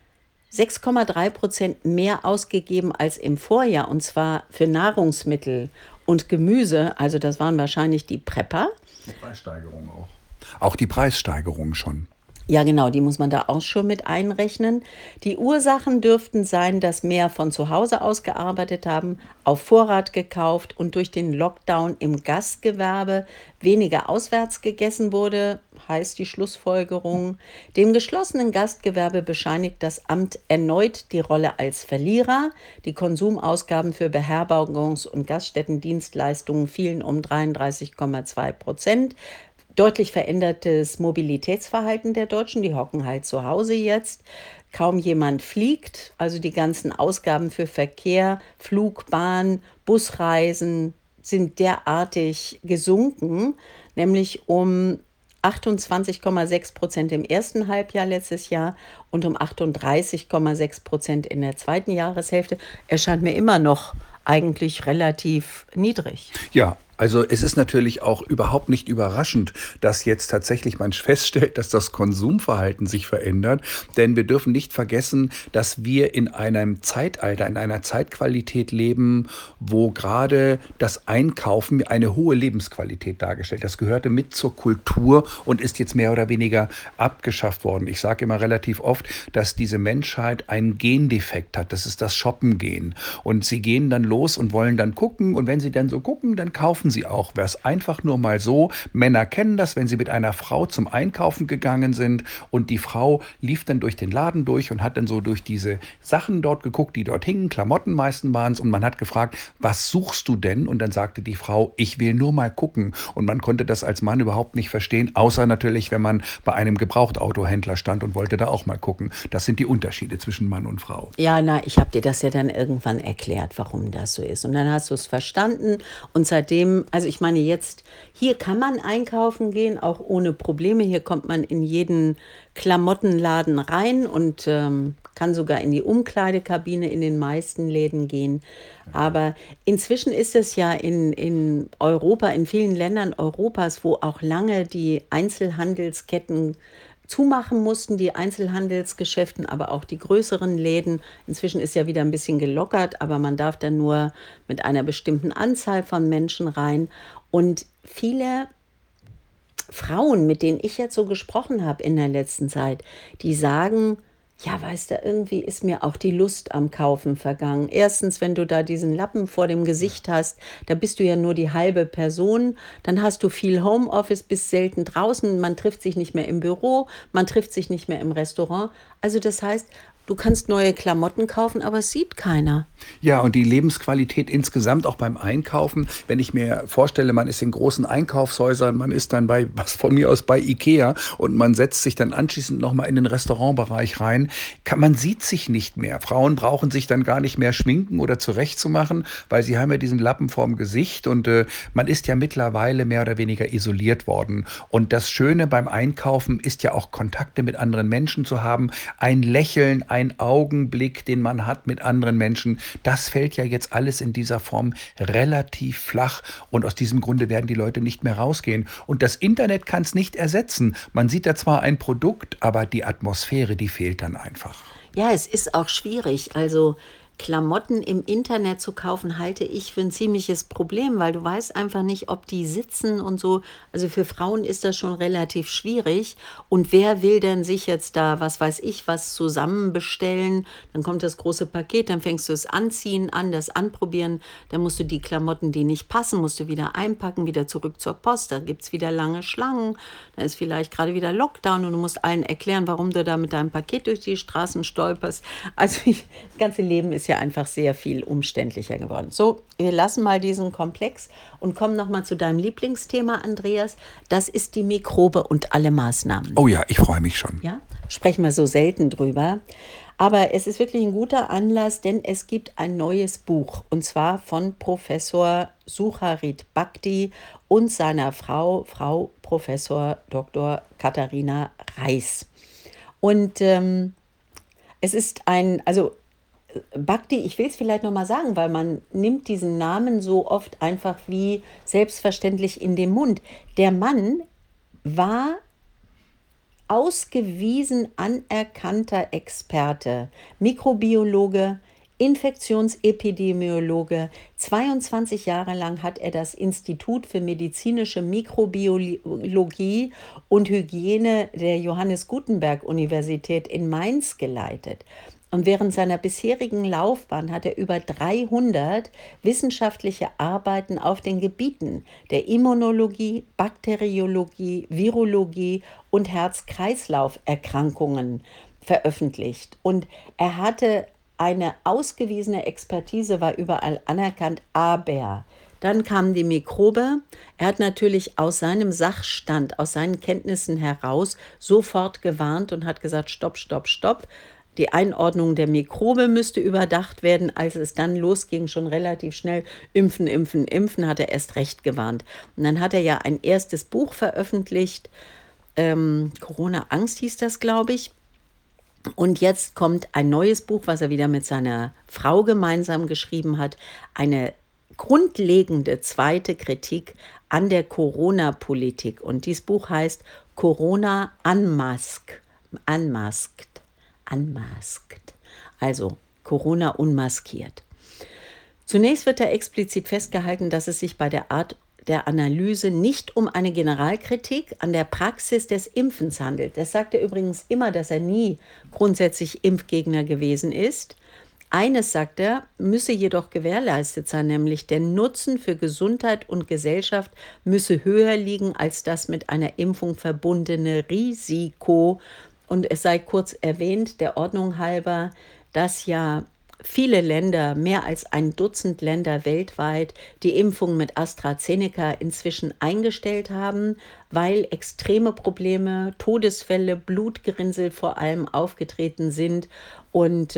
S1: 6,3% mehr ausgegeben als im Vorjahr, und zwar für Nahrungsmittel und Gemüse. Also das waren wahrscheinlich die Prepper.
S2: Die Preissteigerung auch. Auch die Preissteigerung schon.
S1: Ja, genau, die muss man da auch schon mit einrechnen. Die Ursachen dürften sein, dass mehr von zu Hause aus gearbeitet haben, auf Vorrat gekauft und durch den Lockdown im Gastgewerbe weniger auswärts gegessen wurde, heißt die Schlussfolgerung. Dem geschlossenen Gastgewerbe bescheinigt das Amt erneut die Rolle als Verlierer. Die Konsumausgaben für Beherbergungs- und Gaststättendienstleistungen fielen um 33,2%. Deutlich verändertes Mobilitätsverhalten der Deutschen, die hocken halt zu Hause jetzt. Kaum jemand fliegt, also die ganzen Ausgaben für Verkehr, Flug, Bahn, Busreisen sind derartig gesunken, nämlich um 28,6% im ersten Halbjahr letztes Jahr und um 38,6% in der zweiten Jahreshälfte. Erscheint mir immer noch eigentlich relativ niedrig.
S2: Ja, also es ist natürlich auch überhaupt nicht überraschend, dass jetzt tatsächlich man feststellt, dass das Konsumverhalten sich verändert. Denn wir dürfen nicht vergessen, dass wir in einem Zeitalter, in einer Zeitqualität leben, wo gerade das Einkaufen eine hohe Lebensqualität dargestellt. Das gehörte mit zur Kultur und ist jetzt mehr oder weniger abgeschafft worden. Ich sage immer relativ oft, dass diese Menschheit einen Gendefekt hat. Das ist das Shoppen-Gehen. Und sie gehen dann los und wollen dann gucken. Und wenn sie dann so gucken, dann kaufen sie auch. Wäre es einfach nur mal so, Männer kennen das, wenn sie mit einer Frau zum Einkaufen gegangen sind und die Frau lief dann durch den Laden durch und hat dann so durch diese Sachen dort geguckt, die dort hingen, Klamotten meistens waren es, und man hat gefragt, was suchst du denn? Und dann sagte die Frau, ich will nur mal gucken. Und man konnte das als Mann überhaupt nicht verstehen, außer natürlich, wenn man bei einem Gebrauchtautohändler stand und wollte da auch mal gucken. Das sind die Unterschiede zwischen Mann und Frau.
S1: Ja, na, ich habe dir das ja dann irgendwann erklärt, warum das so ist. Und dann hast du es verstanden. Und seitdem, also ich meine jetzt, hier kann man einkaufen gehen, auch ohne Probleme. Hier kommt man in jeden Klamottenladen rein und kann sogar in die Umkleidekabine in den meisten Läden gehen. Aber inzwischen ist es ja in Europa, in vielen Ländern Europas, wo auch lange die Einzelhandelsketten zumachen mussten, die Einzelhandelsgeschäften, aber auch die größeren Läden. Inzwischen ist ja wieder ein bisschen gelockert, aber man darf dann nur mit einer bestimmten Anzahl von Menschen rein. Und viele Frauen, mit denen ich jetzt so gesprochen habe in der letzten Zeit, die sagen, ja, weißt du, irgendwie ist mir auch die Lust am Kaufen vergangen. Erstens, wenn du da diesen Lappen vor dem Gesicht hast, da bist du ja nur die halbe Person. Dann hast du viel Homeoffice, bist selten draußen. Man trifft sich nicht mehr im Büro, man trifft sich nicht mehr im Restaurant. Also das heißt, du kannst neue Klamotten kaufen, aber es sieht keiner.
S2: Ja, und die Lebensqualität insgesamt auch beim Einkaufen. Wenn ich mir vorstelle, man ist in großen Einkaufshäusern, man ist dann bei, was von mir aus bei Ikea, und man setzt sich dann anschließend nochmal in den Restaurantbereich rein, man sieht sich nicht mehr. Frauen brauchen sich dann gar nicht mehr schminken oder zurechtzumachen, weil sie haben ja diesen Lappen vorm Gesicht, und man ist ja mittlerweile mehr oder weniger isoliert worden. Und das Schöne beim Einkaufen ist ja auch Kontakte mit anderen Menschen zu haben, ein Lächeln, ein Augenblick, den man hat mit anderen Menschen, das fällt ja jetzt alles in dieser Form relativ flach und aus diesem Grunde werden die Leute nicht mehr rausgehen. Und das Internet kann es nicht ersetzen. Man sieht da zwar ein Produkt, aber die Atmosphäre, die fehlt dann einfach.
S1: Ja, es ist auch schwierig. Also Klamotten im Internet zu kaufen, halte ich für ein ziemliches Problem, weil du weißt einfach nicht, ob die sitzen und so. Also für Frauen ist das schon relativ schwierig. Und wer will denn sich jetzt da, was weiß ich, was zusammen bestellen? Dann kommt das große Paket, dann fängst du es anziehen an, das anprobieren. Dann musst du die Klamotten, die nicht passen, musst du wieder einpacken, wieder zurück zur Post. Da gibt's wieder lange Schlangen. Da ist vielleicht gerade wieder Lockdown und du musst allen erklären, warum du da mit deinem Paket durch die Straßen stolperst. Also das ganze Leben ist ja einfach sehr viel umständlicher geworden. So, wir lassen mal diesen Komplex und kommen nochmal zu deinem Lieblingsthema, Andreas. Das ist die Mikrobe und alle Maßnahmen.
S2: Oh ja, ich freue mich schon.
S1: Ja, sprechen wir so selten drüber. Aber es ist wirklich ein guter Anlass, denn es gibt ein neues Buch und zwar von Professor Sucharit Bhakdi und seiner Frau Professor Dr. Katharina Reis. Und es ist also Bhakdi, ich will es vielleicht nochmal sagen, weil man nimmt diesen Namen so oft einfach wie selbstverständlich in den Mund. Der Mann war ausgewiesen anerkannter Experte, Mikrobiologe, Infektionsepidemiologe. 22 Jahre lang hat er das Institut für medizinische Mikrobiologie und Hygiene der Johannes Gutenberg Universität in Mainz geleitet. Und während seiner bisherigen Laufbahn hat er über 300 wissenschaftliche Arbeiten auf den Gebieten der Immunologie, Bakteriologie, Virologie und Herz-Kreislauf-Erkrankungen veröffentlicht. Und er hatte eine ausgewiesene Expertise, war überall anerkannt, aber dann kam die Mikrobe. Er hat natürlich aus seinem Sachstand, aus seinen Kenntnissen heraus sofort gewarnt und hat gesagt, stopp, stopp, stopp. Die Einordnung der Mikrobe müsste überdacht werden. Als es dann losging, schon relativ schnell, impfen, impfen, impfen, hat er erst recht gewarnt. Und dann hat er ja ein erstes Buch veröffentlicht, Corona-Angst hieß das, glaube ich. Und jetzt kommt ein neues Buch, was er wieder mit seiner Frau gemeinsam geschrieben hat. Eine grundlegende zweite Kritik an der Corona-Politik. Und dieses Buch heißt Corona Unmasked. Also Corona unmaskiert. Zunächst wird da explizit festgehalten, dass es sich bei der Art der Analyse nicht um eine Generalkritik an der Praxis des Impfens handelt. Das sagt er übrigens immer, dass er nie grundsätzlich Impfgegner gewesen ist. Eines, sagt er, müsse jedoch gewährleistet sein, nämlich der Nutzen für Gesundheit und Gesellschaft müsse höher liegen als das mit einer Impfung verbundene Risiko. Und es sei kurz erwähnt, der Ordnung halber, dass ja viele Länder, mehr als ein Dutzend Länder weltweit, die Impfung mit AstraZeneca inzwischen eingestellt haben, weil extreme Probleme, Todesfälle, Blutgerinnsel vor allem aufgetreten sind und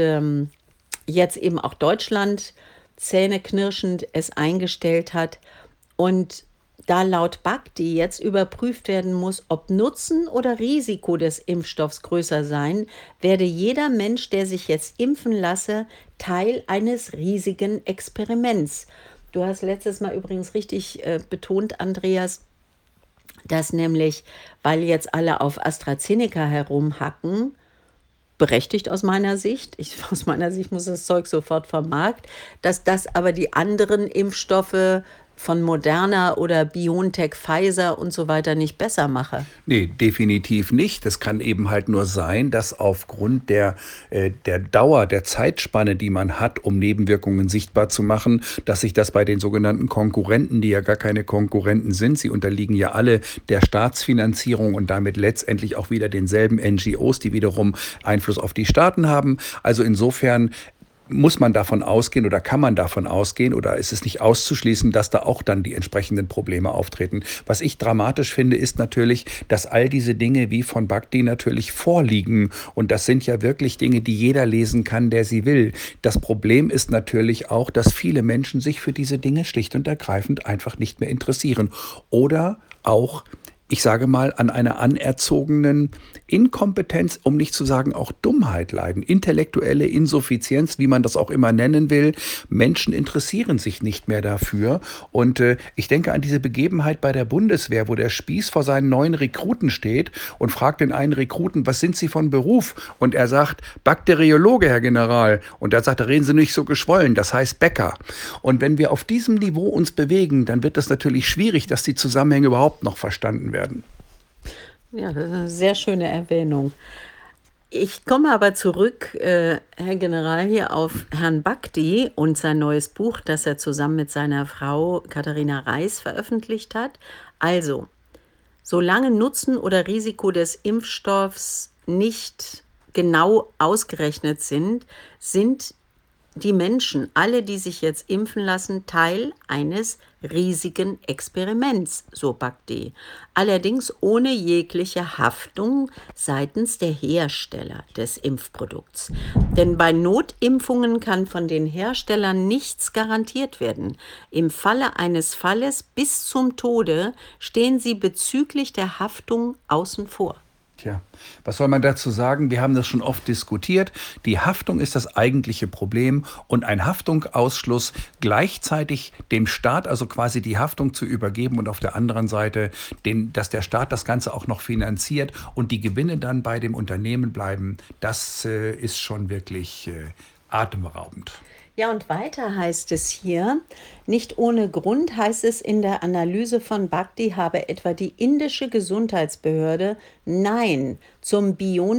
S1: jetzt eben auch Deutschland zähneknirschend es eingestellt hat. Und da laut Bhakdi jetzt überprüft werden muss, ob Nutzen oder Risiko des Impfstoffs größer sein, werde jeder Mensch, der sich jetzt impfen lasse, Teil eines riesigen Experiments. Du hast letztes Mal übrigens richtig betont, Andreas, dass nämlich, weil jetzt alle auf AstraZeneca herumhacken, berechtigt aus meiner Sicht muss das Zeug sofort vom Markt, dass das aber die anderen Impfstoffe von Moderna oder BioNTech, Pfizer und so weiter nicht besser mache.
S2: Nee, definitiv nicht. Das kann eben halt nur sein, dass aufgrund der Dauer, der Zeitspanne, die man hat, um Nebenwirkungen sichtbar zu machen, dass sich das bei den sogenannten Konkurrenten, die ja gar keine Konkurrenten sind, sie unterliegen ja alle der Staatsfinanzierung und damit letztendlich auch wieder denselben NGOs, die wiederum Einfluss auf die Staaten haben. Also insofern muss man davon ausgehen oder kann man davon ausgehen oder ist es nicht auszuschließen, dass da auch dann die entsprechenden Probleme auftreten. Was ich dramatisch finde, ist natürlich, dass all diese Dinge wie von Bhakdi natürlich vorliegen und das sind ja wirklich Dinge, die jeder lesen kann, der sie will. Das Problem ist natürlich auch, dass viele Menschen sich für diese Dinge schlicht und ergreifend einfach nicht mehr interessieren oder auch ich sage mal, an einer anerzogenen Inkompetenz, um nicht zu sagen auch Dummheit leiden. Intellektuelle Insuffizienz, wie man das auch immer nennen will. Menschen interessieren sich nicht mehr dafür. Und ich denke an diese Begebenheit bei der Bundeswehr, wo der Spieß vor seinen neuen Rekruten steht und fragt den einen Rekruten, was sind Sie von Beruf? Und er sagt, Bakteriologe, Herr General. Und er sagt, da reden Sie nicht so geschwollen, das heißt Bäcker. Und wenn wir auf diesem Niveau uns bewegen, dann wird es natürlich schwierig, dass die Zusammenhänge überhaupt noch verstanden werden.
S1: Ja, das ist eine sehr schöne Erwähnung. Ich komme aber zurück, Herr General, hier auf Herrn Bhakdi und sein neues Buch, das er zusammen mit seiner Frau Katharina Reis veröffentlicht hat. Also, solange Nutzen oder Risiko des Impfstoffs nicht genau ausgerechnet sind die Menschen, alle, die sich jetzt impfen lassen, Teil eines riesigen Experiments, so Bhakdi. Allerdings ohne jegliche Haftung seitens der Hersteller des Impfprodukts. Denn bei Notimpfungen kann von den Herstellern nichts garantiert werden. Im Falle eines Falles bis zum Tode stehen sie bezüglich der Haftung außen vor.
S2: Tja, was soll man dazu sagen? Wir haben das schon oft diskutiert. Die Haftung ist das eigentliche Problem und ein Haftungsausschluss gleichzeitig dem Staat, also quasi die Haftung zu übergeben und auf der anderen Seite, dass der Staat das Ganze auch noch finanziert und die Gewinne dann bei dem Unternehmen bleiben, das ist schon wirklich atemberaubend.
S1: Ja, und weiter heißt es hier, nicht ohne Grund heißt es in der Analyse von Bhakdi, habe etwa die indische Gesundheitsbehörde Nein zum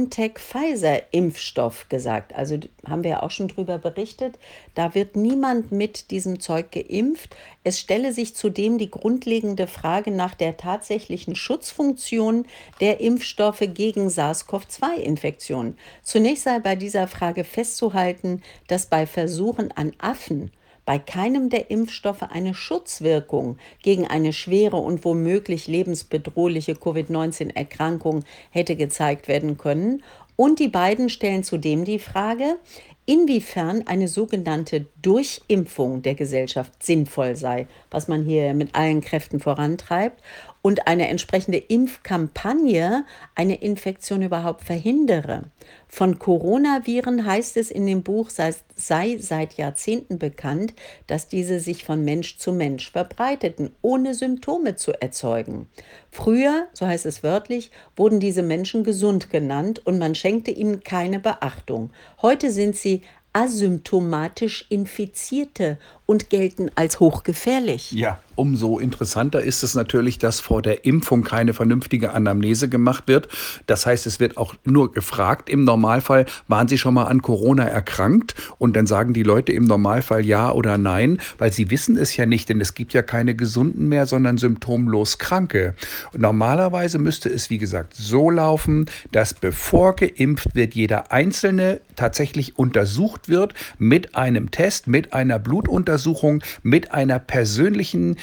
S1: BioNTech-Pfizer-Impfstoff gesagt. Also haben wir ja auch schon drüber berichtet, da wird niemand mit diesem Zeug geimpft. Es stelle sich zudem die grundlegende Frage nach der tatsächlichen Schutzfunktion der Impfstoffe gegen SARS-CoV-2-Infektionen. Zunächst sei bei dieser Frage festzuhalten, dass bei Versuchen an Affen bei keinem der Impfstoffe eine Schutzwirkung gegen eine schwere und womöglich lebensbedrohliche Covid-19-Erkrankung hätte gezeigt werden können. Und die beiden stellen zudem die Frage, inwiefern eine sogenannte Durchimpfung der Gesellschaft sinnvoll sei, was man hier mit allen Kräften vorantreibt, und eine entsprechende Impfkampagne eine Infektion überhaupt verhindere. Von Coronaviren heißt es in dem Buch, sei seit Jahrzehnten bekannt, dass diese sich von Mensch zu Mensch verbreiteten, ohne Symptome zu erzeugen. Früher, so heißt es wörtlich, wurden diese Menschen gesund genannt und man schenkte ihnen keine Beachtung. Heute sind sie asymptomatisch Infizierte und gelten als hochgefährlich.
S2: Ja, umso interessanter ist es natürlich, dass vor der Impfung keine vernünftige Anamnese gemacht wird. Das heißt, es wird auch nur gefragt, im Normalfall, waren Sie schon mal an Corona erkrankt? Und dann sagen die Leute im Normalfall ja oder nein, weil sie wissen es ja nicht, denn es gibt ja keine Gesunden mehr, sondern symptomlos Kranke. Und normalerweise müsste es, wie gesagt, so laufen, dass bevor geimpft wird, jeder Einzelne tatsächlich untersucht wird mit einem Test, mit einer Blutuntersuchung, mit einer persönlichen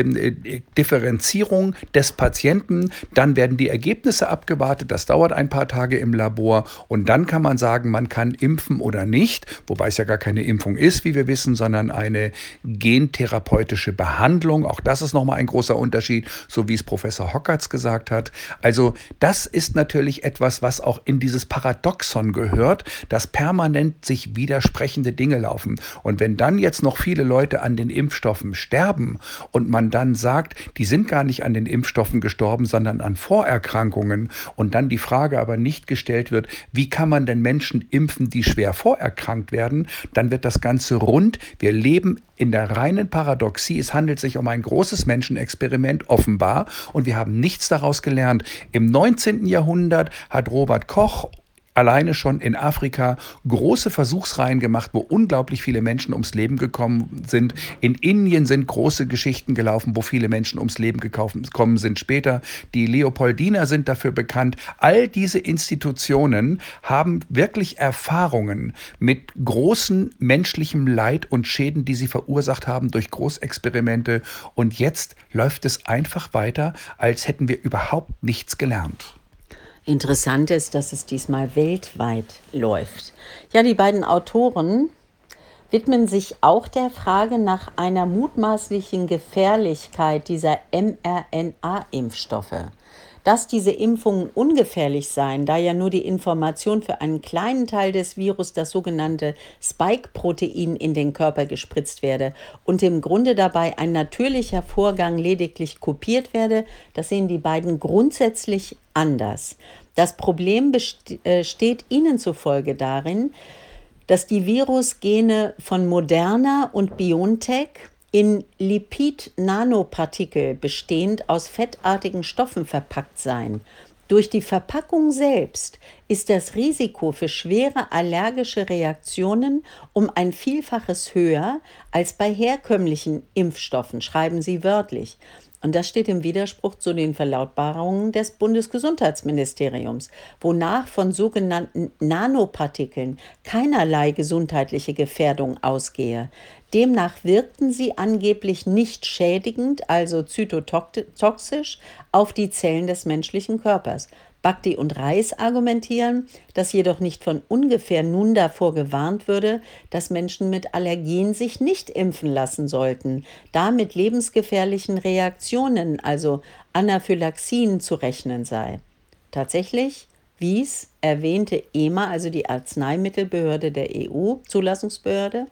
S2: Differenzierung des Patienten. Dann werden die Ergebnisse abgewartet. Das dauert ein paar Tage im Labor. Und dann kann man sagen, man kann impfen oder nicht. Wobei es ja gar keine Impfung ist, wie wir wissen, sondern eine gentherapeutische Behandlung. Auch das ist nochmal ein großer Unterschied, so wie es Professor Hockertz gesagt hat. Also das ist natürlich etwas, was auch in dieses Paradoxon gehört, dass permanent sich widersprechende Dinge laufen. Und wenn dann jetzt noch viele Leute an den Impfstoffen sterben und man dann sagt, die sind gar nicht an den Impfstoffen gestorben, sondern an Vorerkrankungen und dann die Frage aber nicht gestellt wird, wie kann man denn Menschen impfen, die schwer vorerkrankt werden, dann wird das Ganze rund. Wir leben in der reinen Paradoxie. Es handelt sich um ein großes Menschenexperiment, offenbar, und wir haben nichts daraus gelernt. Im 19. Jahrhundert hat Robert Koch alleine schon in Afrika große Versuchsreihen gemacht, wo unglaublich viele Menschen ums Leben gekommen sind. In Indien sind große Geschichten gelaufen, wo viele Menschen ums Leben gekommen sind später. Die Leopoldiner sind dafür bekannt. All diese Institutionen haben wirklich Erfahrungen mit großem menschlichem Leid und Schäden, die sie verursacht haben durch Großexperimente. Und jetzt läuft es einfach weiter, als hätten wir überhaupt nichts gelernt.
S1: Interessant ist, dass es diesmal weltweit läuft. Ja, die beiden Autoren widmen sich auch der Frage nach einer mutmaßlichen Gefährlichkeit dieser mRNA-Impfstoffe. Dass diese Impfungen ungefährlich seien, da ja nur die Information für einen kleinen Teil des Virus, das sogenannte Spike-Protein, in den Körper gespritzt werde und im Grunde dabei ein natürlicher Vorgang lediglich kopiert werde, das sehen die beiden grundsätzlich anders. Das Problem besteht ihnen zufolge darin, dass die Virusgene von Moderna und BioNTech in Lipid-Nanopartikel bestehend aus fettartigen Stoffen verpackt seien. Durch die Verpackung selbst ist das Risiko für schwere allergische Reaktionen um ein Vielfaches höher als bei herkömmlichen Impfstoffen, schreiben sie wörtlich. Und das steht im Widerspruch zu den Verlautbarungen des Bundesgesundheitsministeriums, wonach von sogenannten Nanopartikeln keinerlei gesundheitliche Gefährdung ausgehe. Demnach wirkten sie angeblich nicht schädigend, also zytotoxisch, auf die Zellen des menschlichen Körpers. Bhakti und Reis argumentieren, dass jedoch nicht von ungefähr nun davor gewarnt würde, dass Menschen mit Allergien sich nicht impfen lassen sollten, da mit lebensgefährlichen Reaktionen, also Anaphylaxien, zu rechnen sei. Tatsächlich wies erwähnte EMA, also die Arzneimittelbehörde der EU-Zulassungsbehörde,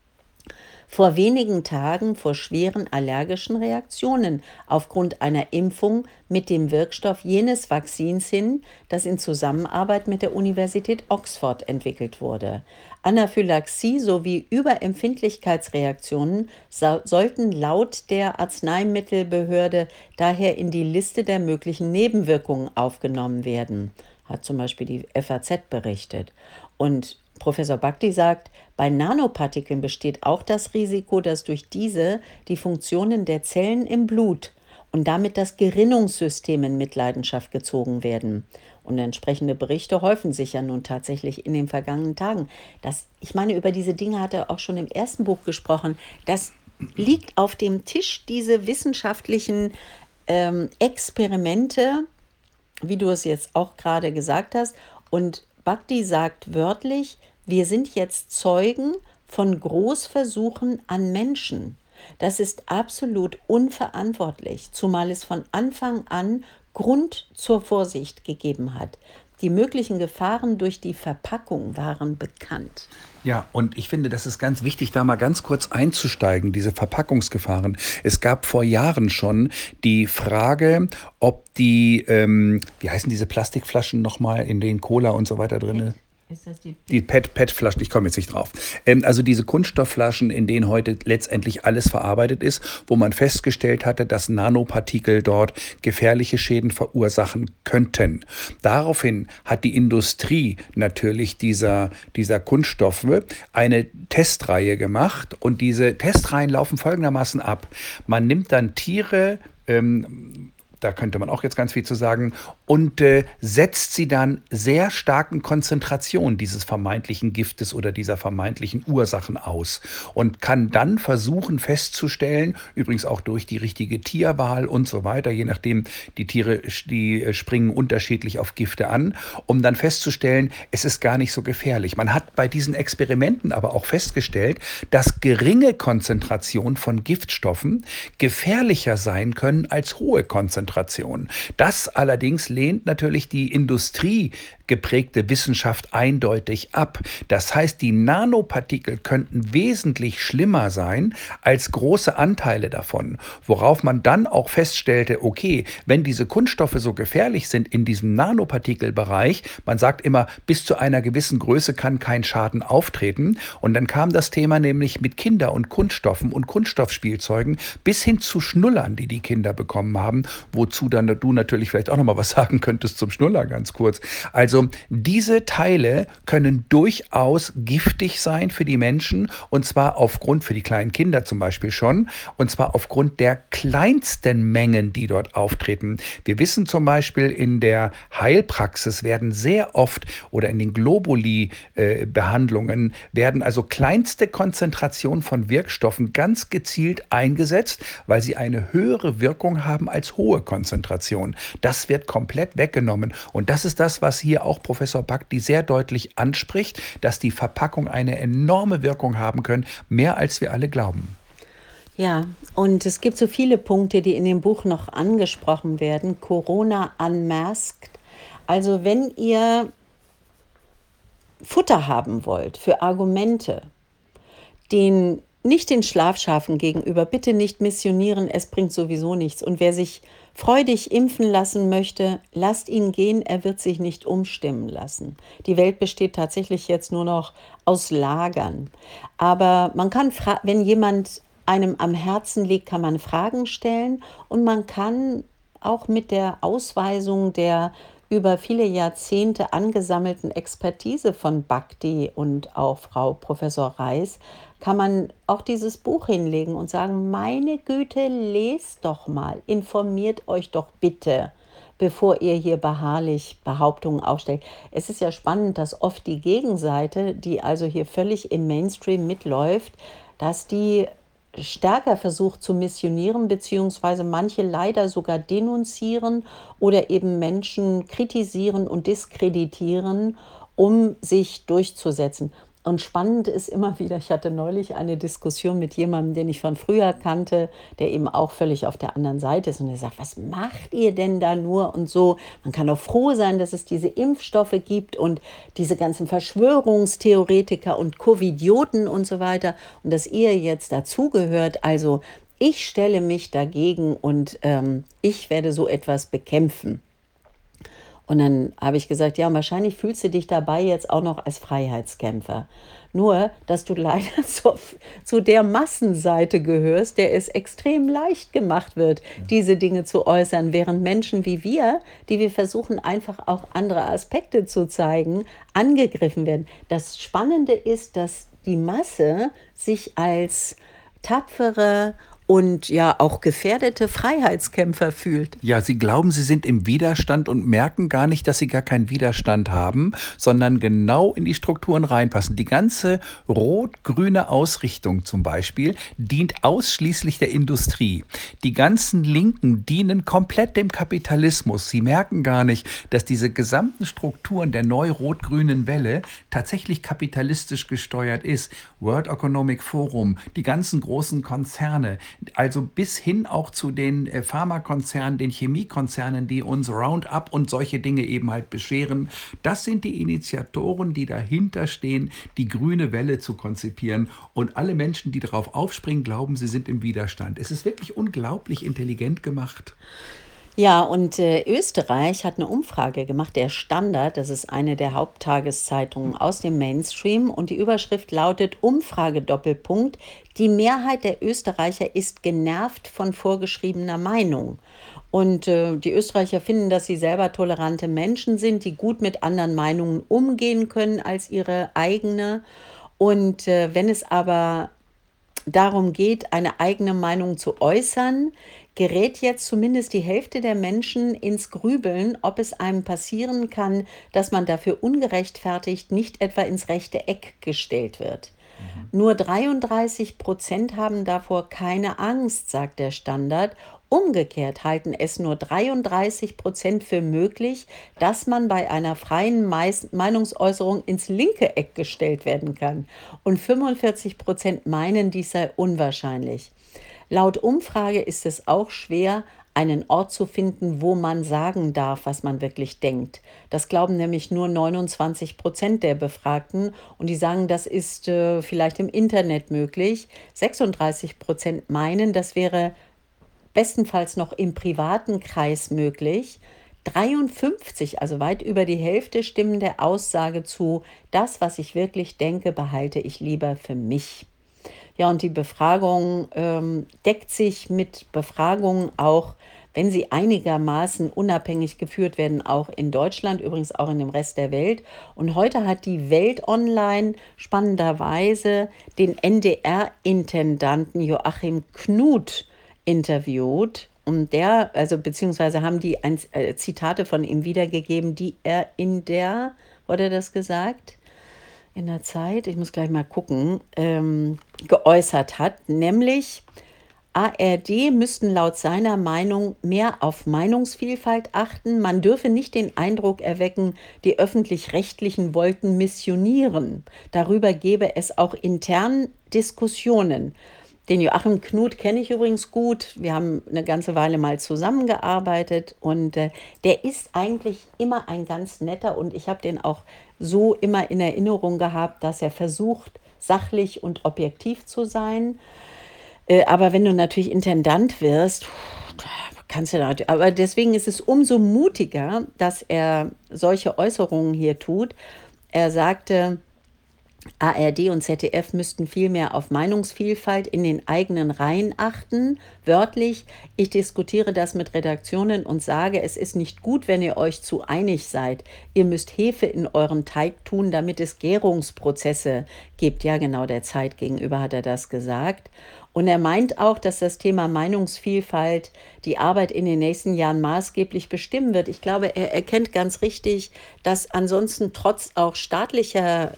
S1: vor wenigen Tagen vor schweren allergischen Reaktionen aufgrund einer Impfung mit dem Wirkstoff jenes Vakzins hin, das in Zusammenarbeit mit der Universität Oxford entwickelt wurde. Anaphylaxie sowie Überempfindlichkeitsreaktionen sollten laut der Arzneimittelbehörde daher in die Liste der möglichen Nebenwirkungen aufgenommen werden, hat zum Beispiel die FAZ berichtet. Und Professor Bhakti sagt, bei Nanopartikeln besteht auch das Risiko, dass durch diese die Funktionen der Zellen im Blut und damit das Gerinnungssystem in Mitleidenschaft gezogen werden. Und entsprechende Berichte häufen sich ja nun tatsächlich in den vergangenen Tagen. Ich meine, über diese Dinge hat er auch schon im ersten Buch gesprochen. Das liegt auf dem Tisch, diese wissenschaftlichen Experimente, wie du es jetzt auch gerade gesagt hast. Und Bhakti sagt wörtlich, wir sind jetzt Zeugen von Großversuchen an Menschen. Das ist absolut unverantwortlich, zumal es von Anfang an Grund zur Vorsicht gegeben hat. Die möglichen Gefahren durch die Verpackung waren bekannt.
S2: Ja, und ich finde, das ist ganz wichtig, da mal ganz kurz einzusteigen, diese Verpackungsgefahren. Es gab vor Jahren schon die Frage, ob die, wie heißen diese Plastikflaschen nochmal, in denen Cola und so weiter drin ist?
S1: Ist das
S2: Die PET-Flaschen, ich komme jetzt nicht drauf. Also diese Kunststoffflaschen, in denen heute letztendlich alles verarbeitet ist, wo man festgestellt hatte, dass Nanopartikel dort gefährliche Schäden verursachen könnten. Daraufhin hat die Industrie natürlich dieser Kunststoffe eine Testreihe gemacht, und diese Testreihen laufen folgendermaßen ab. Man nimmt dann Tiere, da könnte man auch jetzt ganz viel zu sagen, und setzt sie dann sehr starken Konzentrationen dieses vermeintlichen Giftes oder dieser vermeintlichen Ursachen aus und kann dann versuchen festzustellen, übrigens auch durch die richtige Tierwahl und so weiter, je nachdem, die Tiere, die springen unterschiedlich auf Gifte an, um dann festzustellen, es ist gar nicht so gefährlich. Man hat bei diesen Experimenten aber auch festgestellt, dass geringe Konzentrationen von Giftstoffen gefährlicher sein können als hohe Konzentrationen. Das allerdings lehnt natürlich die Industrie geprägte Wissenschaft eindeutig ab. Das heißt, die Nanopartikel könnten wesentlich schlimmer sein als große Anteile davon, worauf man dann auch feststellte, okay, wenn diese Kunststoffe so gefährlich sind in diesem Nanopartikelbereich, man sagt immer, bis zu einer gewissen Größe kann kein Schaden auftreten, und dann kam das Thema nämlich mit Kinder- und Kunststoffen und Kunststoffspielzeugen bis hin zu Schnullern, die die Kinder bekommen haben, wozu dann du natürlich vielleicht auch noch mal was sagen könntest zum Schnuller ganz kurz. Also diese Teile können durchaus giftig sein für die Menschen, und zwar aufgrund, für die kleinen Kinder zum Beispiel schon, und zwar aufgrund der kleinsten Mengen, die dort auftreten. Wir wissen zum Beispiel, in der Heilpraxis werden sehr oft, oder in den Globuli-Behandlungen werden also kleinste Konzentrationen von Wirkstoffen ganz gezielt eingesetzt, weil sie eine höhere Wirkung haben als hohe Konzentrationen. Das wird komplett weggenommen, und das ist das, was hier auch Professor Back, die sehr deutlich anspricht, dass die Verpackung eine enorme Wirkung haben können, mehr als wir alle glauben.
S1: Ja, und es gibt so viele Punkte, die in dem Buch noch angesprochen werden. Corona unmasked. Also wenn ihr Futter haben wollt für Argumente, nicht den Schlafschafen gegenüber, bitte nicht missionieren, es bringt sowieso nichts. Und wer sich freudig impfen lassen möchte, lasst ihn gehen, er wird sich nicht umstimmen lassen. Die Welt besteht tatsächlich jetzt nur noch aus Lagern. Aber man kann, wenn jemand einem am Herzen liegt, kann man Fragen stellen und man kann auch mit der Ausweisung der über viele Jahrzehnte angesammelten Expertise von Bhakti und auch Frau Professor Reis kann man auch dieses Buch hinlegen und sagen, meine Güte, lest doch mal, informiert euch doch bitte, bevor ihr hier beharrlich Behauptungen aufstellt. Es ist ja spannend, dass oft die Gegenseite, die also hier völlig im Mainstream mitläuft, dass die stärker versucht zu missionieren, beziehungsweise manche leider sogar denunzieren oder eben Menschen kritisieren und diskreditieren, um sich durchzusetzen. Und spannend ist immer wieder, ich hatte neulich eine Diskussion mit jemandem, den ich von früher kannte, der eben auch völlig auf der anderen Seite ist. Und er sagt, was macht ihr denn da nur und so? Man kann doch froh sein, dass es diese Impfstoffe gibt und diese ganzen Verschwörungstheoretiker und Covidioten und so weiter. Und dass ihr jetzt dazugehört. Also ich stelle mich dagegen und ich werde so etwas bekämpfen. Und dann habe ich gesagt, ja, wahrscheinlich fühlst du dich dabei jetzt auch noch als Freiheitskämpfer. Nur, dass du leider zu der Massenseite gehörst, der es extrem leicht gemacht wird, diese Dinge zu äußern, während Menschen wie wir, die wir versuchen, einfach auch andere Aspekte zu zeigen, angegriffen werden. Das Spannende ist, dass die Masse sich als tapfere und ja auch gefährdete Freiheitskämpfer fühlt.
S2: Ja, sie glauben, sie sind im Widerstand und merken gar nicht, dass sie gar keinen Widerstand haben, sondern genau in die Strukturen reinpassen. Die ganze rot-grüne Ausrichtung zum Beispiel dient ausschließlich der Industrie. Die ganzen Linken dienen komplett dem Kapitalismus. Sie merken gar nicht, dass diese gesamten Strukturen der neu-rot-grünen Welle tatsächlich kapitalistisch gesteuert ist. World Economic Forum, die ganzen großen Konzerne, also bis hin auch zu den Pharmakonzernen, den Chemiekonzernen, die uns Roundup und solche Dinge eben halt bescheren. Das sind die Initiatoren, die dahinter stehen, die grüne Welle zu konzipieren. Und alle Menschen, die darauf aufspringen, glauben, sie sind im Widerstand. Es ist wirklich unglaublich intelligent gemacht.
S1: Ja, und Österreich hat eine Umfrage gemacht, der Standard, das ist eine der Haupttageszeitungen aus dem Mainstream und die Überschrift lautet Umfrage Doppelpunkt: Die Mehrheit der Österreicher ist genervt von vorgeschriebener Meinung. Und die Österreicher finden, dass sie selber tolerante Menschen sind, die gut mit anderen Meinungen umgehen können als ihre eigene. Und wenn es aber darum geht, eine eigene Meinung zu äußern, gerät jetzt zumindest die Hälfte der Menschen ins Grübeln, ob es einem passieren kann, dass man dafür ungerechtfertigt nicht etwa ins rechte Eck gestellt wird. Nur 33% haben davor keine Angst, sagt der Standard. Umgekehrt halten es nur 33% für möglich, dass man bei einer freien Meinungsäußerung ins linke Eck gestellt werden kann. Und 45% meinen, dies sei unwahrscheinlich. Laut Umfrage ist es auch schwer, einen Ort zu finden, wo man sagen darf, was man wirklich denkt. Das glauben nämlich nur 29% der Befragten und die sagen, das ist vielleicht im Internet möglich. 36% meinen, das wäre bestenfalls noch im privaten Kreis möglich. 53, also weit über die Hälfte, stimmen der Aussage zu, das, was ich wirklich denke, behalte ich lieber für mich. Ja, und die Befragung deckt sich mit Befragungen auch, wenn sie einigermaßen unabhängig geführt werden, auch in Deutschland, übrigens auch in dem Rest der Welt. Und heute hat die Welt Online spannenderweise den NDR-Intendanten Joachim Knut interviewt. Und der, also beziehungsweise haben die Zitate von ihm wiedergegeben, die er wurde das gesagt? In der Zeit, ich muss gleich mal gucken, geäußert hat, nämlich ARD müssten laut seiner Meinung mehr auf Meinungsvielfalt achten. Man dürfe nicht den Eindruck erwecken, die Öffentlich-Rechtlichen wollten missionieren. Darüber gebe es auch intern Diskussionen. Den Joachim Knut kenne ich übrigens gut. Wir haben eine ganze Weile mal zusammengearbeitet und der ist eigentlich immer ein ganz netter und ich habe den auch so immer in Erinnerung gehabt, dass er versucht, sachlich und objektiv zu sein. Aber wenn du natürlich Intendant wirst, kannst du da, aber deswegen ist es umso mutiger, dass er solche Äußerungen hier tut. Er sagte, ARD und ZDF müssten viel mehr auf Meinungsvielfalt in den eigenen Reihen achten. Wörtlich, ich diskutiere das mit Redaktionen und sage, es ist nicht gut, wenn ihr euch zu einig seid. Ihr müsst Hefe in euren Teig tun, damit es Gärungsprozesse gibt. Ja, genau, der Zeit gegenüber hat er das gesagt. Und er meint auch, dass das Thema Meinungsvielfalt die Arbeit in den nächsten Jahren maßgeblich bestimmen wird. Ich glaube, er erkennt ganz richtig, dass ansonsten trotz auch staatlicher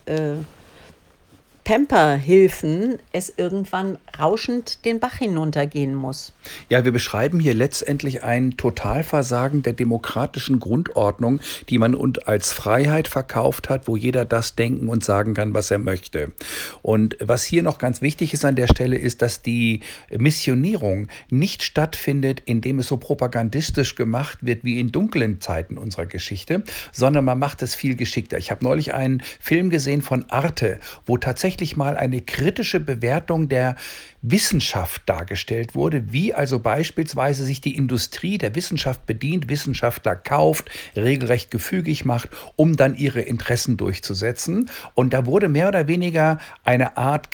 S1: Pamperhilfen es irgendwann rauschend den Bach hinuntergehen muss.
S2: Ja, wir beschreiben hier letztendlich ein Totalversagen der demokratischen Grundordnung, die man uns als Freiheit verkauft hat, wo jeder das denken und sagen kann, was er möchte. Und was hier noch ganz wichtig ist an der Stelle, ist, dass die Missionierung nicht stattfindet, indem es so propagandistisch gemacht wird wie in dunklen Zeiten unserer Geschichte, sondern man macht es viel geschickter. Ich habe neulich einen Film gesehen von Arte, wo tatsächlich mal eine kritische Bewertung der Wissenschaft dargestellt wurde, wie also beispielsweise sich die Industrie der Wissenschaft bedient, Wissenschaftler kauft, regelrecht gefügig macht, um dann ihre Interessen durchzusetzen. Und da wurde mehr oder weniger eine Art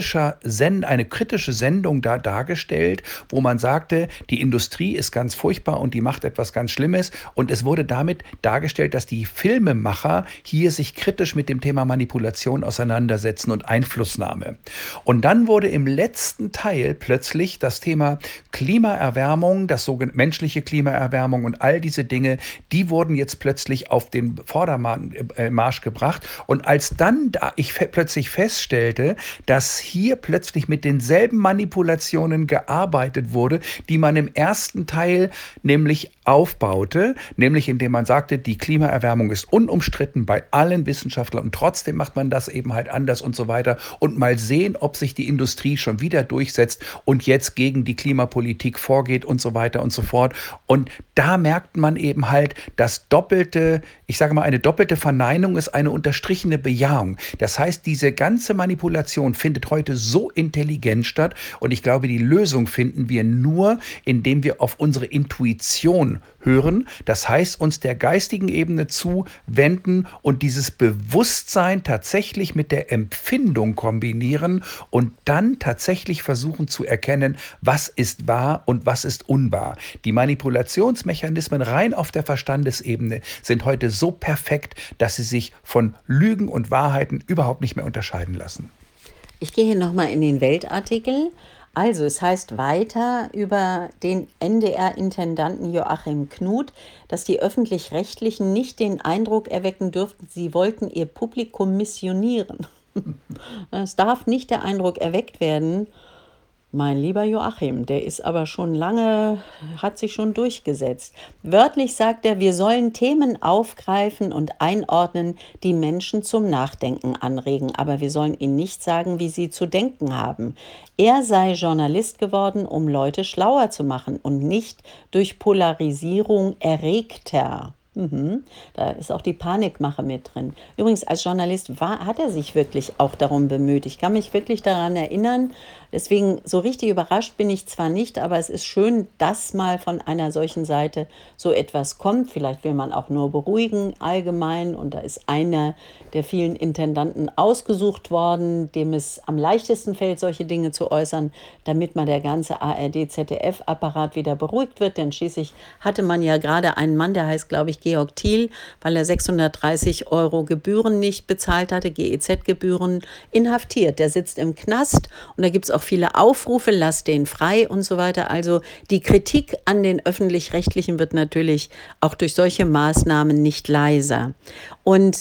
S2: eine kritische Sendung da dargestellt, wo man sagte, die Industrie ist ganz furchtbar und die macht etwas ganz Schlimmes. Und es wurde damit dargestellt, dass die Filmemacher hier sich kritisch mit dem Thema Manipulation auseinandersetzen und Einflussnahme. Und dann wurde im letzten Teil plötzlich das Thema Klimaerwärmung, das sogenannte menschliche Klimaerwärmung und all diese Dinge, die wurden jetzt plötzlich auf den Vordermarsch gebracht. Und als dann ich plötzlich feststellte, dass hier plötzlich mit denselben Manipulationen gearbeitet wurde, die man im ersten Teil nämlich aufbaute, nämlich indem man sagte, die Klimaerwärmung ist unumstritten bei allen Wissenschaftlern und trotzdem macht man das eben halt anders und so weiter und mal sehen, ob sich die Industrie schon wieder durchsetzt und jetzt gegen die Klimapolitik vorgeht und so weiter und so fort. Und da merkt man eben halt, dass eine doppelte Verneinung ist eine unterstrichene Bejahung. Das heißt, diese ganze Manipulation findet heute so intelligent statt und ich glaube, die Lösung finden wir nur, indem wir auf unsere Intuition hören, das heißt uns der geistigen Ebene zuwenden und dieses Bewusstsein tatsächlich mit der Empfindung kombinieren und dann tatsächlich versuchen zu erkennen, was ist wahr und was ist unwahr. Die Manipulationsmechanismen rein auf der Verstandesebene sind heute so perfekt, dass sie sich von Lügen und Wahrheiten überhaupt nicht mehr unterscheiden lassen.
S1: Ich gehe hier nochmal in den Weltartikel. Also, es heißt weiter über den NDR-Intendanten Joachim Knut, dass die Öffentlich-Rechtlichen nicht den Eindruck erwecken dürften, sie wollten ihr Publikum missionieren. Es darf nicht der Eindruck erweckt werden, mein lieber Joachim, der ist aber schon lange, hat sich schon durchgesetzt. Wörtlich sagt er, wir sollen Themen aufgreifen und einordnen, die Menschen zum Nachdenken anregen, aber wir sollen ihnen nicht sagen, wie sie zu denken haben. Er sei Journalist geworden, um Leute schlauer zu machen und nicht durch Polarisierung erregter. Da ist auch die Panikmache mit drin. Übrigens, als Journalist hat er sich wirklich auch darum bemüht. Ich kann mich wirklich daran erinnern. Deswegen, so richtig überrascht bin ich zwar nicht, aber es ist schön, dass mal von einer solchen Seite so etwas kommt. Vielleicht will man auch nur beruhigen allgemein. Und da ist einer der vielen Intendanten ausgesucht worden, dem es am leichtesten fällt, solche Dinge zu äußern, damit mal der ganze ARD-ZDF-Apparat wieder beruhigt wird. Denn schließlich hatte man ja gerade einen Mann, der heißt, glaube ich, Georg Thiel, weil er 630 Euro Gebühren nicht bezahlt hatte, GEZ-Gebühren, inhaftiert. Der sitzt im Knast und da gibt es auch viele Aufrufe, lass den frei und so weiter. Also die Kritik an den Öffentlich-Rechtlichen wird natürlich auch durch solche Maßnahmen nicht leiser. Und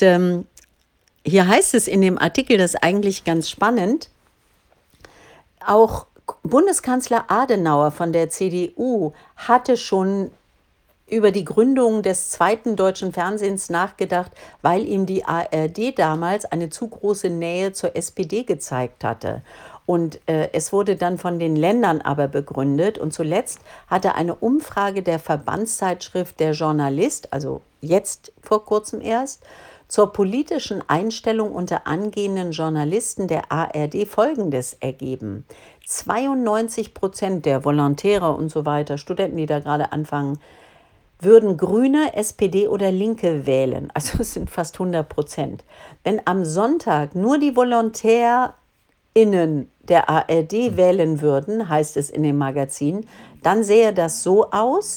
S1: hier heißt es in dem Artikel, das ist eigentlich ganz spannend, auch Bundeskanzler Adenauer von der CDU hatte schon über die Gründung des zweiten deutschen Fernsehens nachgedacht, weil ihm die ARD damals eine zu große Nähe zur SPD gezeigt hatte. Und es wurde dann von den Ländern aber begründet. Und zuletzt hatte eine Umfrage der Verbandszeitschrift Der Journalist, also jetzt vor kurzem erst, zur politischen Einstellung unter angehenden Journalisten der ARD Folgendes ergeben: 92% der Volontäre und so weiter, Studenten, die da gerade anfangen, würden Grüne, SPD oder Linke wählen. Also es sind fast 100%. Wenn am Sonntag nur die VolontärInnen der ARD wählen würden, heißt es in dem Magazin, dann sähe das so aus: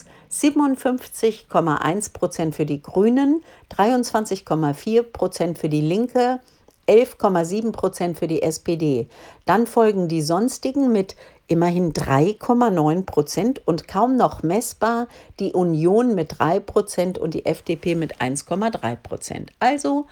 S1: 57,1% für die Grünen, 23,4% für die Linke, 11,7% für die SPD. Dann folgen die sonstigen mit immerhin 3,9% und kaum noch messbar die Union mit 3% und die FDP mit 1,3%. Also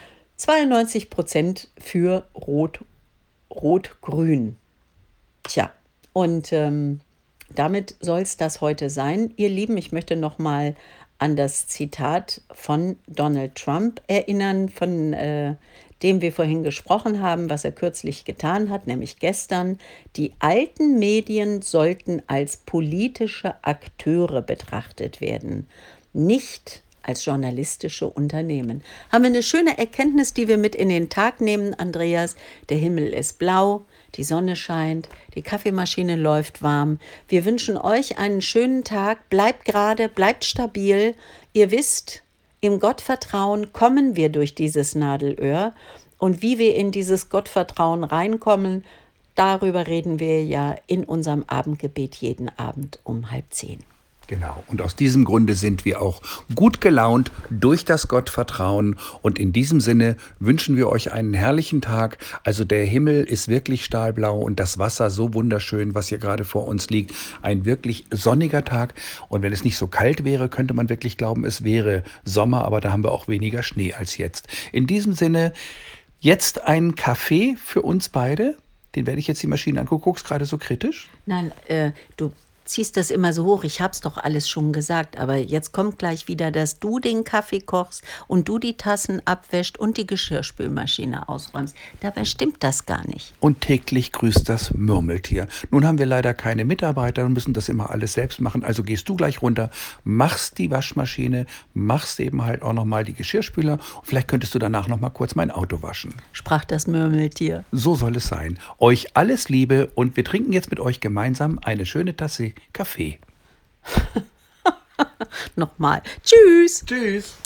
S1: 92% für Rot-Grün. Tja, und damit soll es das heute sein. Ihr Lieben, ich möchte noch mal an das Zitat von Donald Trump erinnern, von dem wir vorhin gesprochen haben, was er kürzlich getan hat, nämlich gestern: Die alten Medien sollten als politische Akteure betrachtet werden, nicht als journalistische Unternehmen. Haben wir eine schöne Erkenntnis, die wir mit in den Tag nehmen, Andreas? Der Himmel ist blau, die Sonne scheint, die Kaffeemaschine läuft warm. Wir wünschen euch einen schönen Tag. Bleibt gerade, bleibt stabil. Ihr wisst, im Gottvertrauen kommen wir durch dieses Nadelöhr. Und wie wir in dieses Gottvertrauen reinkommen, darüber reden wir ja in unserem Abendgebet jeden Abend um 9:30.
S2: Genau. Und aus diesem Grunde sind wir auch gut gelaunt durch das Gottvertrauen. Und in diesem Sinne wünschen wir euch einen herrlichen Tag. Also der Himmel ist wirklich stahlblau und das Wasser so wunderschön, was hier gerade vor uns liegt. Ein wirklich sonniger Tag. Und wenn es nicht so kalt wäre, könnte man wirklich glauben, es wäre Sommer. Aber da haben wir auch weniger Schnee als jetzt. In diesem Sinne, jetzt ein Kaffee für uns beide. Den werde ich jetzt die Maschine angucken. Guckst gerade so kritisch?
S1: Nein, du ziehst das immer so hoch. Ich hab's doch alles schon gesagt. Aber jetzt kommt gleich wieder, dass du den Kaffee kochst und du die Tassen abwäscht und die Geschirrspülmaschine ausräumst. Dabei stimmt das gar nicht.
S2: Und täglich grüßt das Murmeltier. Nun haben wir leider keine Mitarbeiter und müssen das immer alles selbst machen. Also gehst du gleich runter, machst die Waschmaschine, machst eben halt auch nochmal die Geschirrspüler. Und vielleicht könntest du danach nochmal kurz mein Auto waschen.
S1: Sprach das Murmeltier.
S2: So soll es sein. Euch alles Liebe und wir trinken jetzt mit euch gemeinsam eine schöne Tasse Kaffee.
S1: Nochmal. Tschüss.
S2: Tschüss.